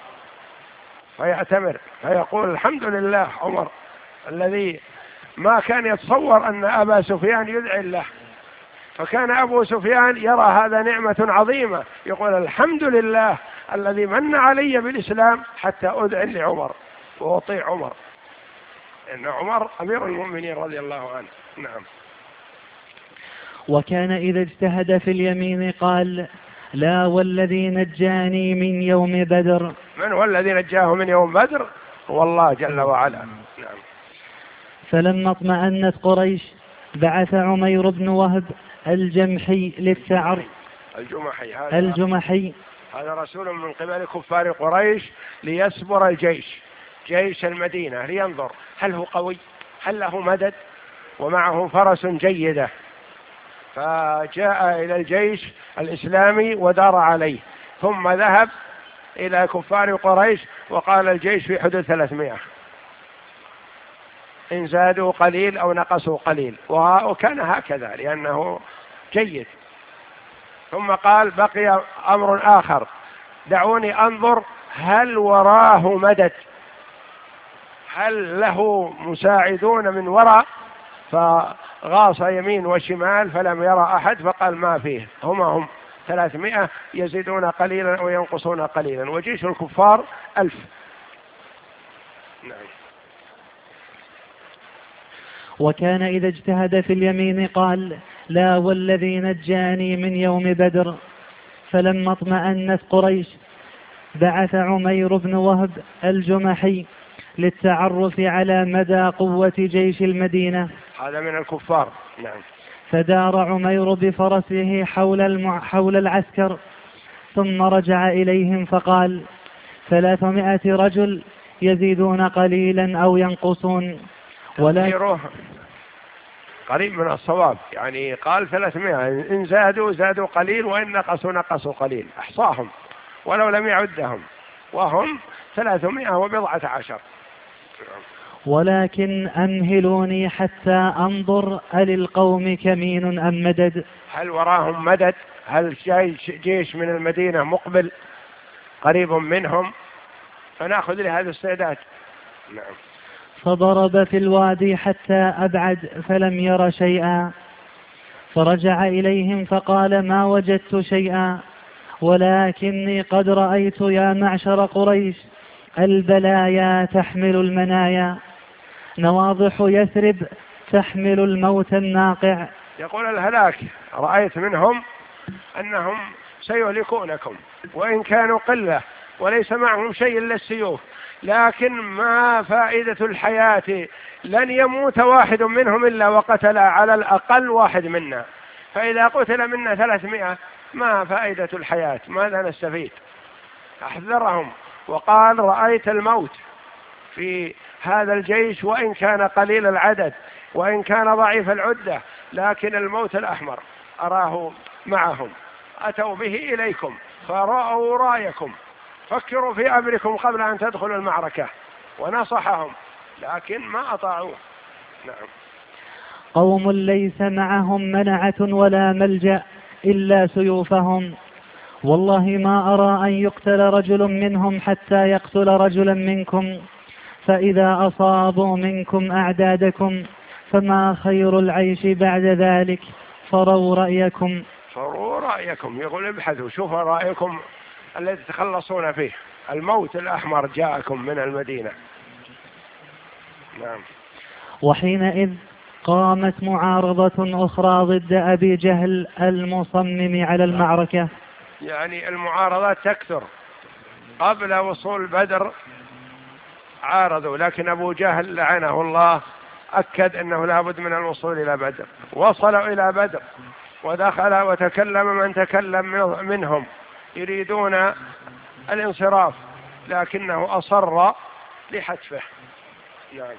فيقول الحمد لله عمر الذي ما كان يتصور أن أبا سفيان يذعن له، فكان أبو سفيان يرى هذا نعمة عظيمة، يقول الحمد لله الذي من علي بالإسلام حتى أذعن لعمر وأطيع عمر، إن عمر أمير المؤمنين رضي الله عنه. نعم. وكان إذا اجتهد في اليمين قال لا والذي نجاني من يوم بدر. من هو الذي نجاه من يوم بدر؟ هو الله جل وعلا. نعم. فلما اطمأنت قريش بعث عمير بن وهب الجمحي للثعر الجمحي هذا رسول من قبل كفار قريش ليسبر الجيش، جيش المدينة، لينظر هل هو قوي، هل له مدد، ومعه فرس جيدة، فجاء إلى الجيش الإسلامي ودار عليه، ثم ذهب إلى كفار قريش وقال الجيش في حدود 300 إن زادوا قليل أو نقصوا قليل، وكان هكذا لأنه جيد. ثم قال بقي أمر آخر، دعوني أنظر هل وراه مدد، هل له مساعدون من وراء؟ فغاص يمين وشمال فلم يرى أحد، فقال ما فيه، هم 300 يزيدون قليلا وينقصون قليلا، وجيش الكفار 1000. نعم. وكان إذا اجتهد في اليمين قال لا والذي نجاني من يوم بدر. فلما اطمأنت قريش بعث عمير بن وهب الجمحي للتعرف على مدى قوة جيش المدينة. هذا من الكفار. نعم. فدار عمير بفرسه حول العسكر، ثم رجع إليهم فقال 300 رجل يزيدون قليلا أو ينقصون، ولا قريب من الصواب، يعني قال 300 إن زادوا قليل وإن نقصوا قليل، أحصاهم ولو لم يعدهم، وهم 319. ولكن أمهلوني حتى أنظر للقوم كمين أم مدد. هل وراهم مدد؟ هل جيش من المدينة مقبل قريب منهم؟ فنأخذ لهذا الاستعداد. نعم. فضرب في الوادي حتى أبعد فلم ير شيئا، فرجع إليهم فقال ما وجدت شيئا، ولكني قد رأيت يا معشر قريش البلايا تحمل المنايا، نواضح يثرب تحمل الموت الناقع. يقول الهلاك رأيت منهم أنهم سيهلكونكم وإن كانوا قلة وليس معهم شيء إلا السيوف، لكن ما فائدة الحياة؟ لن يموت واحد منهم إلا وقتل على الأقل واحد منا، فإذا قتل منا 300 ما فائدة الحياة؟ ماذا نستفيد؟ أحذرهم وقال رأيت الموت في هذا الجيش وإن كان قليل العدد وإن كان ضعيف العدة، لكن الموت الأحمر أراه معهم، أتوا به إليكم فرأوا رايكم، فكروا في أمركم قبل أن تدخلوا المعركة، ونصحهم لكن ما أطاعوه. نعم. قوم ليس معهم منعة ولا ملجأ إلا سيوفهم، والله ما أرى أن يقتل رجل منهم حتى يقتل رجلا منكم، فإذا أصابوا منكم أعدادكم فما خير العيش بعد ذلك، فروا رأيكم. يقول ابحثوا شوفوا رأيكم الذي تخلصون فيه، الموت الأحمر جاءكم من المدينة. نعم. وحينئذ قامت معارضة أخرى ضد أبي جهل المصمم على المعركة. يعني المعارضات تكثر. قبل وصول بدر عارضوا، لكن أبو جهل لعنه الله أكد أنه لا بد من الوصول إلى بدر. وصلوا إلى بدر ودخل وتكلم من تكلم منهم يريدون الانصراف، لكنه أصر لحتفه. يعني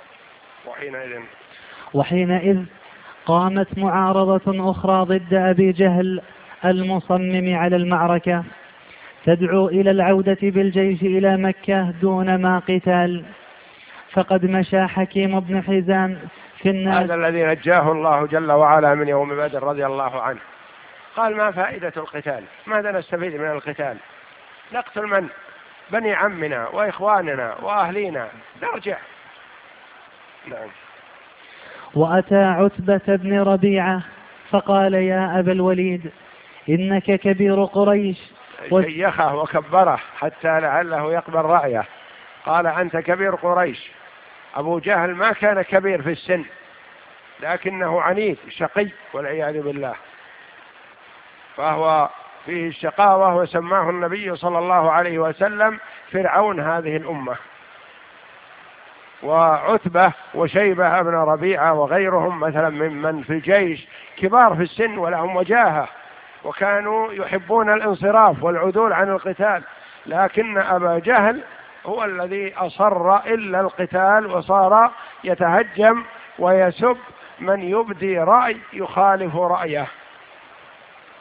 وحينئذ قامت معارضة أخرى ضد أبي جهل المصمم على المعركة تدعو إلى العودة بالجيش إلى مكة دون ما قتال، فقد مشى حكيم بن حزام في الناس. هذا الذي نجاه الله جل وعلا من يوم بدر رضي الله عنه، قال ما فائدة القتال؟ ماذا نستفيد من القتال؟ نقتل من؟ بني عمنا وإخواننا وأهلينا، نرجع. نعم. وأتى عتبة بن ربيعة فقال يا أبا الوليد إنك كبير قريش. شيخه وكبره حتى لعله يقبل رأيه. قال أنت كبير قريش. أبو جهل ما كان كبير في السن، لكنه عنيد شقي والعياذ بالله، فهو فيه الشقاوة، وسماه النبي صلى الله عليه وسلم فرعون هذه الأمة. وعتبة وشيبة بن ربيعة وغيرهم مثلا ممن في الجيش كبار في السن ولهم وجاهة، وكانوا يحبون الانصراف والعدول عن القتال، لكن أبا جهل هو الذي أصر إلا القتال، وصار يتهجم ويسب من يبدي رأي يخالف رأيه.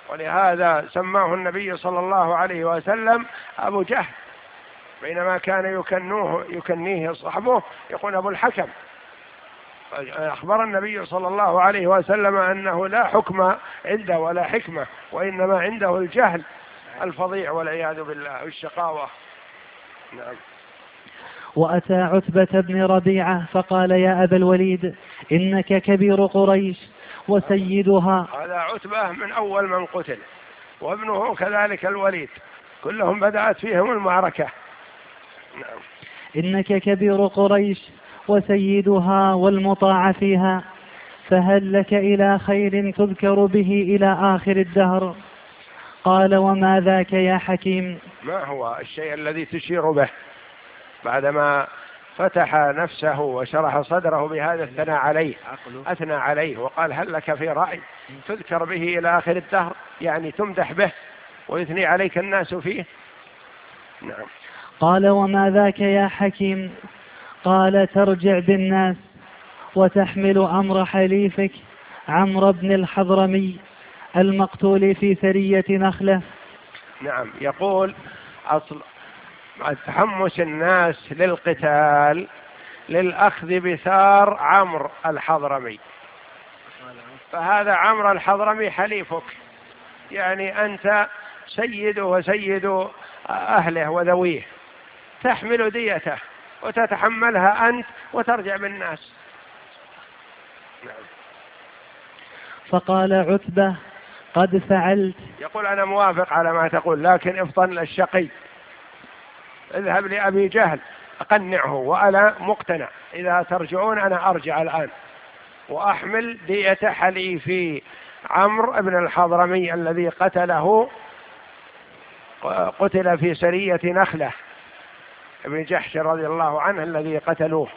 ولهذا سماه النبي صلى الله عليه وسلم أبو جهل، بينما كان يكنيه صحبه يقول أبو الحكم. أخبر النبي صلى الله عليه وسلم أنه لا حكم عنده ولا حكمة، وإنما عنده الجهل الفظيع والعياذ بالله والشقاوة. نعم. وأتى عتبة بن ربيعة فقال يا أبا الوليد إنك كبير قريش وسيدها. هذا عتبة من أول من قتل، وابنه كذلك الوليد، كلهم بدأت فيهم المعركة. نعم. إنك كبير قريش وسيدها والمطاع فيها، فهل لك إلى خير تذكر به إلى آخر الدهر؟ قال وما ذاك يا حكيم؟ ما هو الشيء الذي تشير به بعدما فتح نفسه وشرح صدره بهذا أثنى عليه وقال هل لك في رأي تذكر به إلى آخر الدهر، يعني تمدح به ويثني عليك الناس فيه؟ نعم. قال وما ذاك يا حكيم؟ قال ترجع بالناس وتحمل أمر حليفك عمرو بن الحضرمي المقتول في سرية نخلة. نعم. يقول أصل تحمس الناس للقتال للأخذ بثار عمرو الحضرمي، فهذا عمرو الحضرمي حليفك، يعني أنت سيده وسيد أهله وذويه، تحمل ديته وتتحملها أنت وترجع بالناس. نعم. فقال عتبة قد فعلت. يقول أنا موافق على ما تقول، لكن افطن الشقي، اذهب لأبي جهل أقنعه وأنا مقتنع، إذا ترجعون أنا أرجع الآن وأحمل دية حليفي عمرو بن الحضرمي الذي قتل في سرية نخلة ابن جحش رضي الله عنه الذي قتلوه.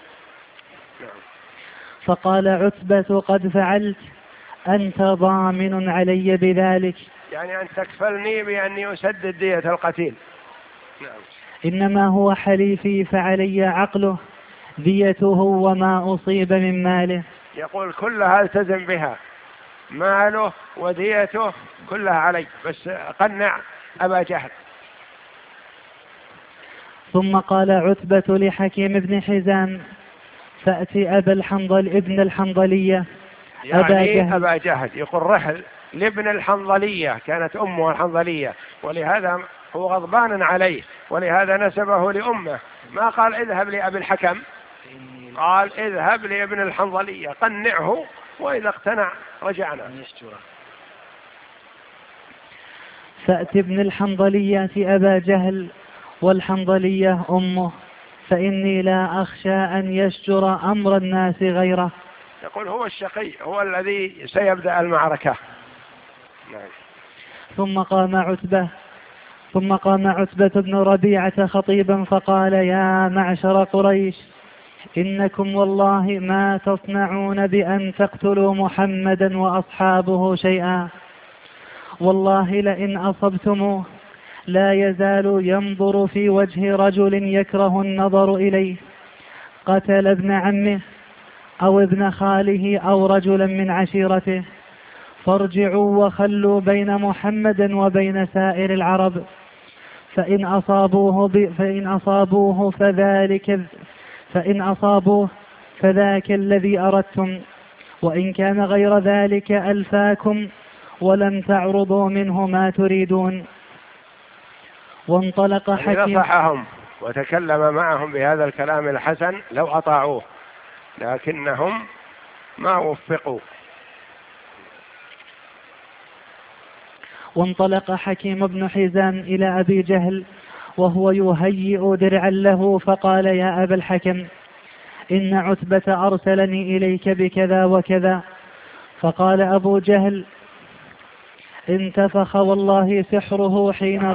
فقال عتبة قد فعلت، أنت ضامن علي بذلك، يعني أن تكفلني بأني أسدد دية القتيل. نعم. إنما هو حليفي فعلي عقله ديته وما أصيب من ماله. يقول كلها التزم بها، ماله وديته كلها علي، بس قنع أبا جهل. ثم قال عتبة لحكيم بن حزام فأتي ابن الحنظلية يعني أبا جهل يقول رحل لابن الحنظلية، كانت أمه الحنظلية، ولهذا هو غضبان عليه، ولهذا نسبه لأمه، ما قال اذهب لأبي الحكم، قال اذهب لابن الحنظلية قنعه، وإذا اقتنع رجعنا. فأتي ابن الحنظلية أبا جهل والحنظلية أمه، فإني لا أخشى أن يشجر أمر الناس غيره. يقول هو الشقي، هو الذي سيبدأ المعركة. نعم. ثم قام عتبة بن ربيعة خطيبا فقال يا معشر قريش إنكم والله ما تصنعون بأن تقتلوا محمدا وأصحابه شيئا، والله لئن أصبتموه لا يزال ينظر في وجه رجل يكره النظر إليه، قتل ابن عمه أو ابن خاله أو رجلا من عشيرته، فارجعوا وخلوا بين محمد وبين سائر العرب، فإن أصابوه فذاك الذي أردتم، وإن كان غير ذلك ألفاكم ولم تعرضوا منه ما تريدون. وانطلق حكيم نصحهم وتكلم معهم بهذا الكلام الحسن لو أطاعوه، لكنهم ما وفقوا. وانطلق حكيم بن حزام إلى أبي جهل وهو يهيئ درعا له، فقال يا أبا الحكم إن عتبة أرسلني إليك بكذا وكذا. فقال أبو جهل انتفخ والله سحره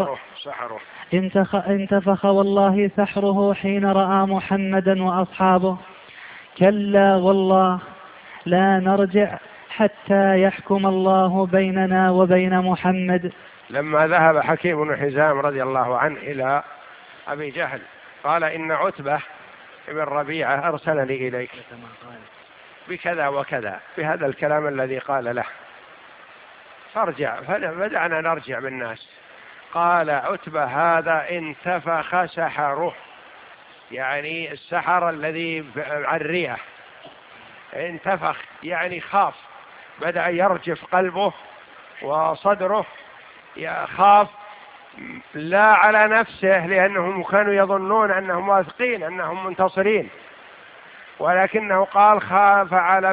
حين رأى محمدا وأصحابه، كلا والله لا نرجع حتى يحكم الله بيننا وبين محمد. لما ذهب حكيم بن حزام رضي الله عنه إلى أبي جهل قال إن عتبة بن ربيعة أرسلني إليك بكذا وكذا، بهذا الكلام الذي قال له، فارجع. فبدأنا نرجع بالناس. قال عتبة هذا انتفخ سحره، يعني السحر الذي على الريح، انتفخ يعني خاف، بدأ يرجف قلبه وصدره، يخاف لا على نفسه لأنهم كانوا يظنون أنهم واثقين أنهم منتصرين، ولكنه قال خاف على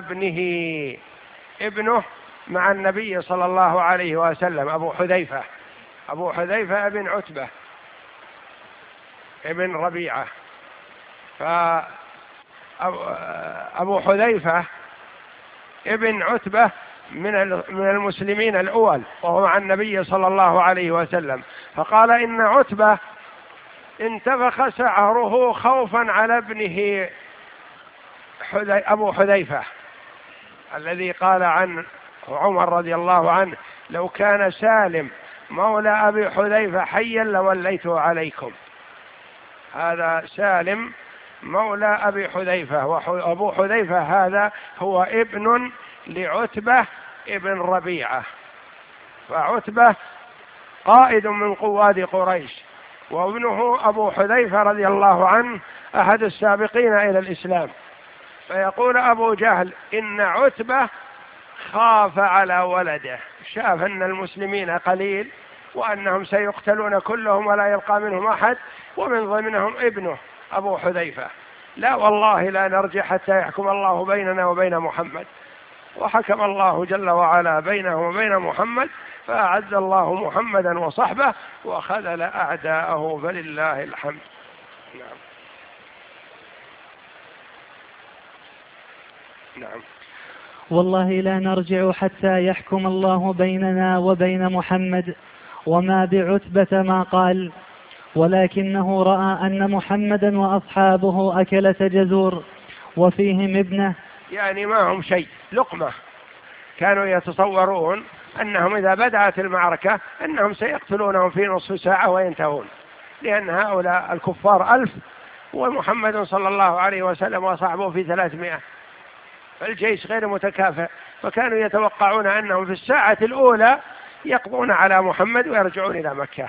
ابنه مع النبي صلى الله عليه وسلم، أبو حذيفة ابن عتبة ابن ربيعة. فأبو حذيفة ابن عتبة من المسلمين الأول، وهو مع النبي صلى الله عليه وسلم. فقال إن عتبة انتفخ سعره خوفا على ابنه أبو حذيفة الذي قال عن عمر رضي الله عنه لو كان سالم مولى أبي حذيفة حيا لوليته عليكم. هذا سالم مولى أبي حذيفة، وأبو حذيفة هذا هو ابن لعتبة ابن ربيعة، فعتبة قائد من قواد قريش، وابنه أبو حذيفة رضي الله عنه أحد السابقين إلى الإسلام. فيقول أبو جهل إن عتبة خاف على ولده، شاف أن المسلمين قليل وأنهم سيقتلون كلهم ولا يبقى منهم أحد، ومن ضمنهم ابنه أبو حذيفة. لا والله لا نرجع حتى يحكم الله بيننا وبين محمد. وحكم الله جل وعلا بينه وبين محمد، فأعز الله محمدا وصحبه وخذل أعداءه، فلله الحمد. نعم. نعم. والله لا نرجع حتى يحكم الله بيننا وبين محمد. وما بعتبة ما قال، ولكنه رأى أن محمدا وأصحابه أكلة جزور وفيهم ابنه، يعني ما هم شيء، لقمة. كانوا يتصورون أنهم إذا بدأت المعركة أنهم سيقتلونهم في نصف ساعة وينتهون، لأن هؤلاء الكفار 1000 ومحمد صلى الله عليه وسلم وصحبه في 300، فالجيش غير متكافئ. فكانوا يتوقعون أنهم في الساعة الأولى يقضون على محمد ويرجعون إلى مكة.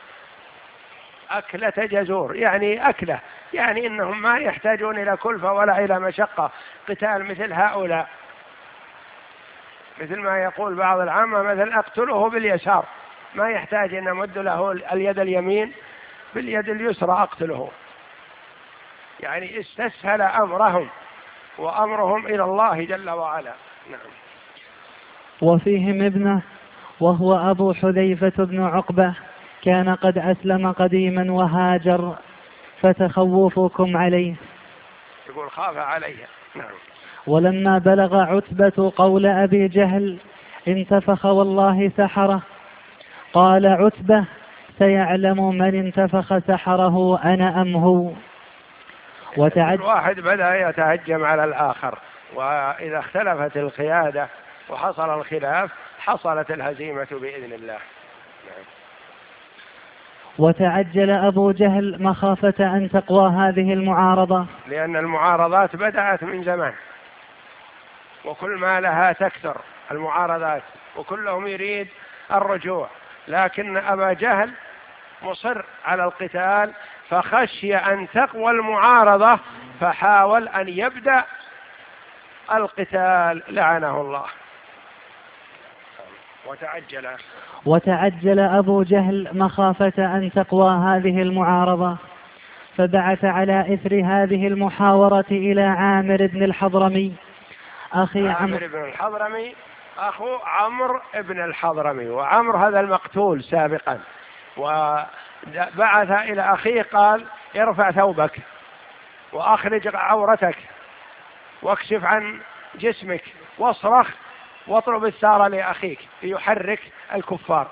أكلة جزور يعني أكلة، يعني إنهم ما يحتاجون إلى كلفة ولا إلى مشقة قتال مثل هؤلاء، مثل ما يقول بعض العامة مثل أقتله باليسار، ما يحتاج أن أمد له اليد اليمين باليد اليسرى أقتله. يعني استسهل أمرهم وأمرهم إلى الله جل وعلا. نعم. وفيهم ابنه وهو أبو حذيفة بن عقبة، كان قد أسلم قديما وهاجر، فتخوفكم عليه. يقول خاف عليه. نعم. ولما بلغ عتبة قول أبي جهل انتفخ والله سحره، قال عتبة سيعلم من انتفخ سحره أنا أم هو. الواحد بدأ يتهجم على الآخر، وإذا اختلفت القيادة وحصل الخلاف حصلت الهزيمة بإذن الله. وتعجل أبو جهل مخافة أن تقوى هذه المعارضة، لأن المعارضات بدأت من زمان، وكل ما لها تكثر المعارضات، وكلهم يريد الرجوع، لكن أبا جهل مصر على القتال، فخشي أن تقوى المعارضة فحاول أن يبدأ القتال لعنه الله. وتعجل أبو جهل مخافة أن تقوى هذه المعارضة، فبعث على إثر هذه المحاورة إلى عامر بن الحضرمي أخي عامر بن الحضرمي أخو عمرو بن الحضرمي، وعمرو هذا المقتول سابقا، وبعث إلى أخيه قال ارفع ثوبك وأخرج عورتك واكشف عن جسمك واصرخ واطلب الثار لأخيك ليحرك الكفار.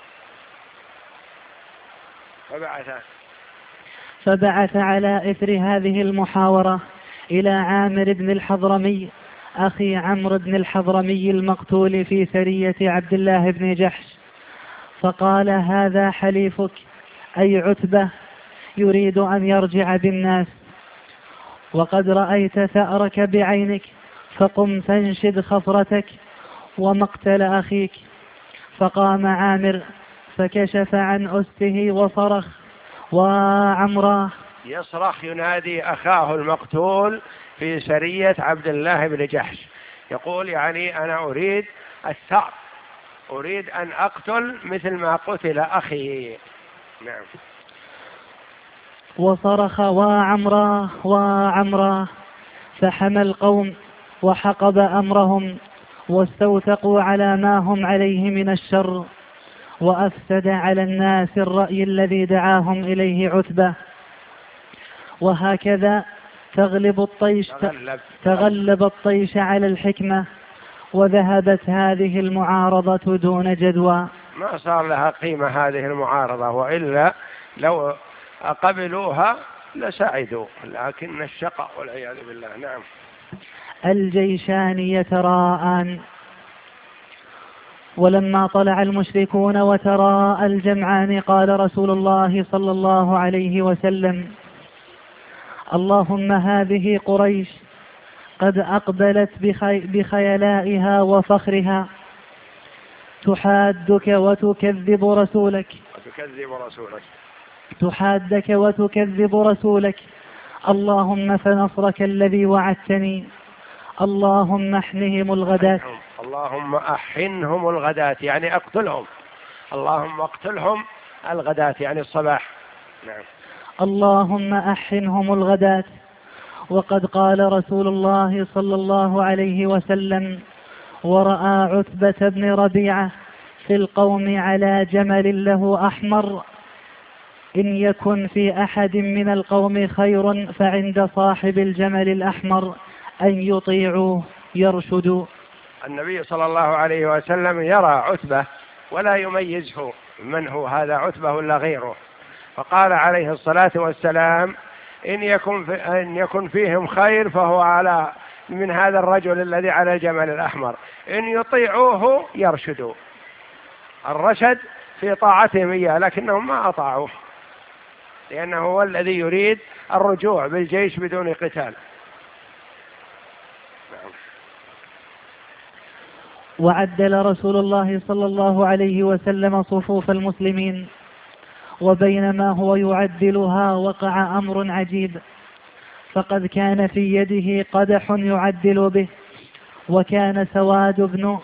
فبعث على إثر هذه المحاورة إلى عامر بن الحضرمي أخي عمرو بن الحضرمي المقتول في سرية عبد الله بن جحش، فقال هذا حليفك أي عتبة يريد أن يرجع بالناس، وقد رأيت ثأرك بعينك، فقم فانشد خفرتك ومقتل أخيك، فقام عامر فكشف عن أسته وصرخ: وعمراه. يصرخ ينادي أخاه المقتول في سرية عبد الله بن جحش، يقول يعني أنا أريد الثأر، أريد أن أقتل مثل ما قتل أخي. نعم. وصرخ: وعمراه وعمراه. فحمى القوم وحقب أمرهم واستوثقوا على ما هم عليه من الشر، وأفسد على الناس الرأي الذي دعاهم إليه عتبة. وهكذا تغلب الطيش على الحكمة، وذهبت هذه المعارضة دون جدوى. ما صار لها قيمة هذه المعارضة، وإلا لو قبلوها لسعدوا، لكن الشقاء والعياذ بالله. نعم. الجيشان يتراءان. ولما طلع المشركون وتراءى الجمعان قال رسول الله صلى الله عليه وسلم: اللهم هذه قريش قد أقبلت بخيلائها وفخرها تحادك وتكذب رسولك، اللهم فنصرك الذي وعدتني، اللهم احنهم الغداة. اللهم أحنهم الغداة يعني أقتلهم، اللهم اقتلهم الغداة يعني الصباح. نعم. اللهم أحنهم الغداة. وقد قال رسول الله صلى الله عليه وسلم: ورأى عتبة بن ربيعة في القوم على جمل له أحمر: إن يكن في أحد من القوم خير فعند صاحب الجمل الأحمر أن يطيعوه يرشدوا. النبي صلى الله عليه وسلم يرى عتبة ولا يميزه من هو هذا عتبة ولا غيره، فقال عليه الصلاة والسلام: إن يكن فيهم خير فهو على من هذا الرجل الذي على الجمل الأحمر، إن يطيعوه يرشدوا. الرشد في طاعتهم إياه، لكنهم ما أطاعوه، لأنه هو الذي يريد الرجوع بالجيش بدون قتال. وعدل رسول الله صلى الله عليه وسلم صفوف المسلمين، وبينما هو يعدلها وقع أمر عجيب، فقد كان في يده قدح يعدل به، وكان سواد بن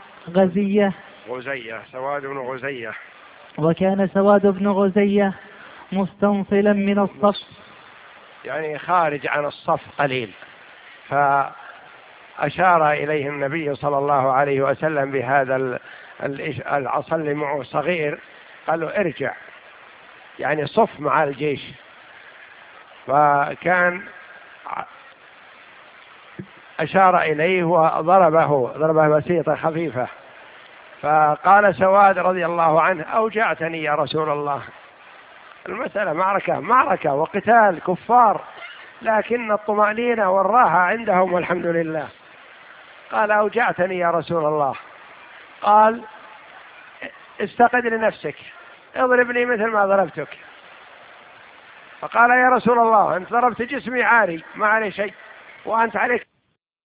غزية مستنصلا من الصف، يعني خارج عن الصف قليل، فأشار إليه النبي صلى الله عليه وسلم بهذا العصا اللي معه صغير، قال له ارجع، يعني صف مع الجيش. فكان أشار إليه وضربه ضربة بسيطة خفيفة، فقال سواد رضي الله عنه: أوجعتني يا رسول الله، المسألة معركة وقتال كفار، لكن الطمأنينة والراحة عندهم والحمد لله. قال: أوجعتني يا رسول الله. قال: استقد لنفسك، اضربني مثل ما ضربتك. فقال: يا رسول الله، أنت ضربت جسمي عاري ما عليه شيء، وأنت عليك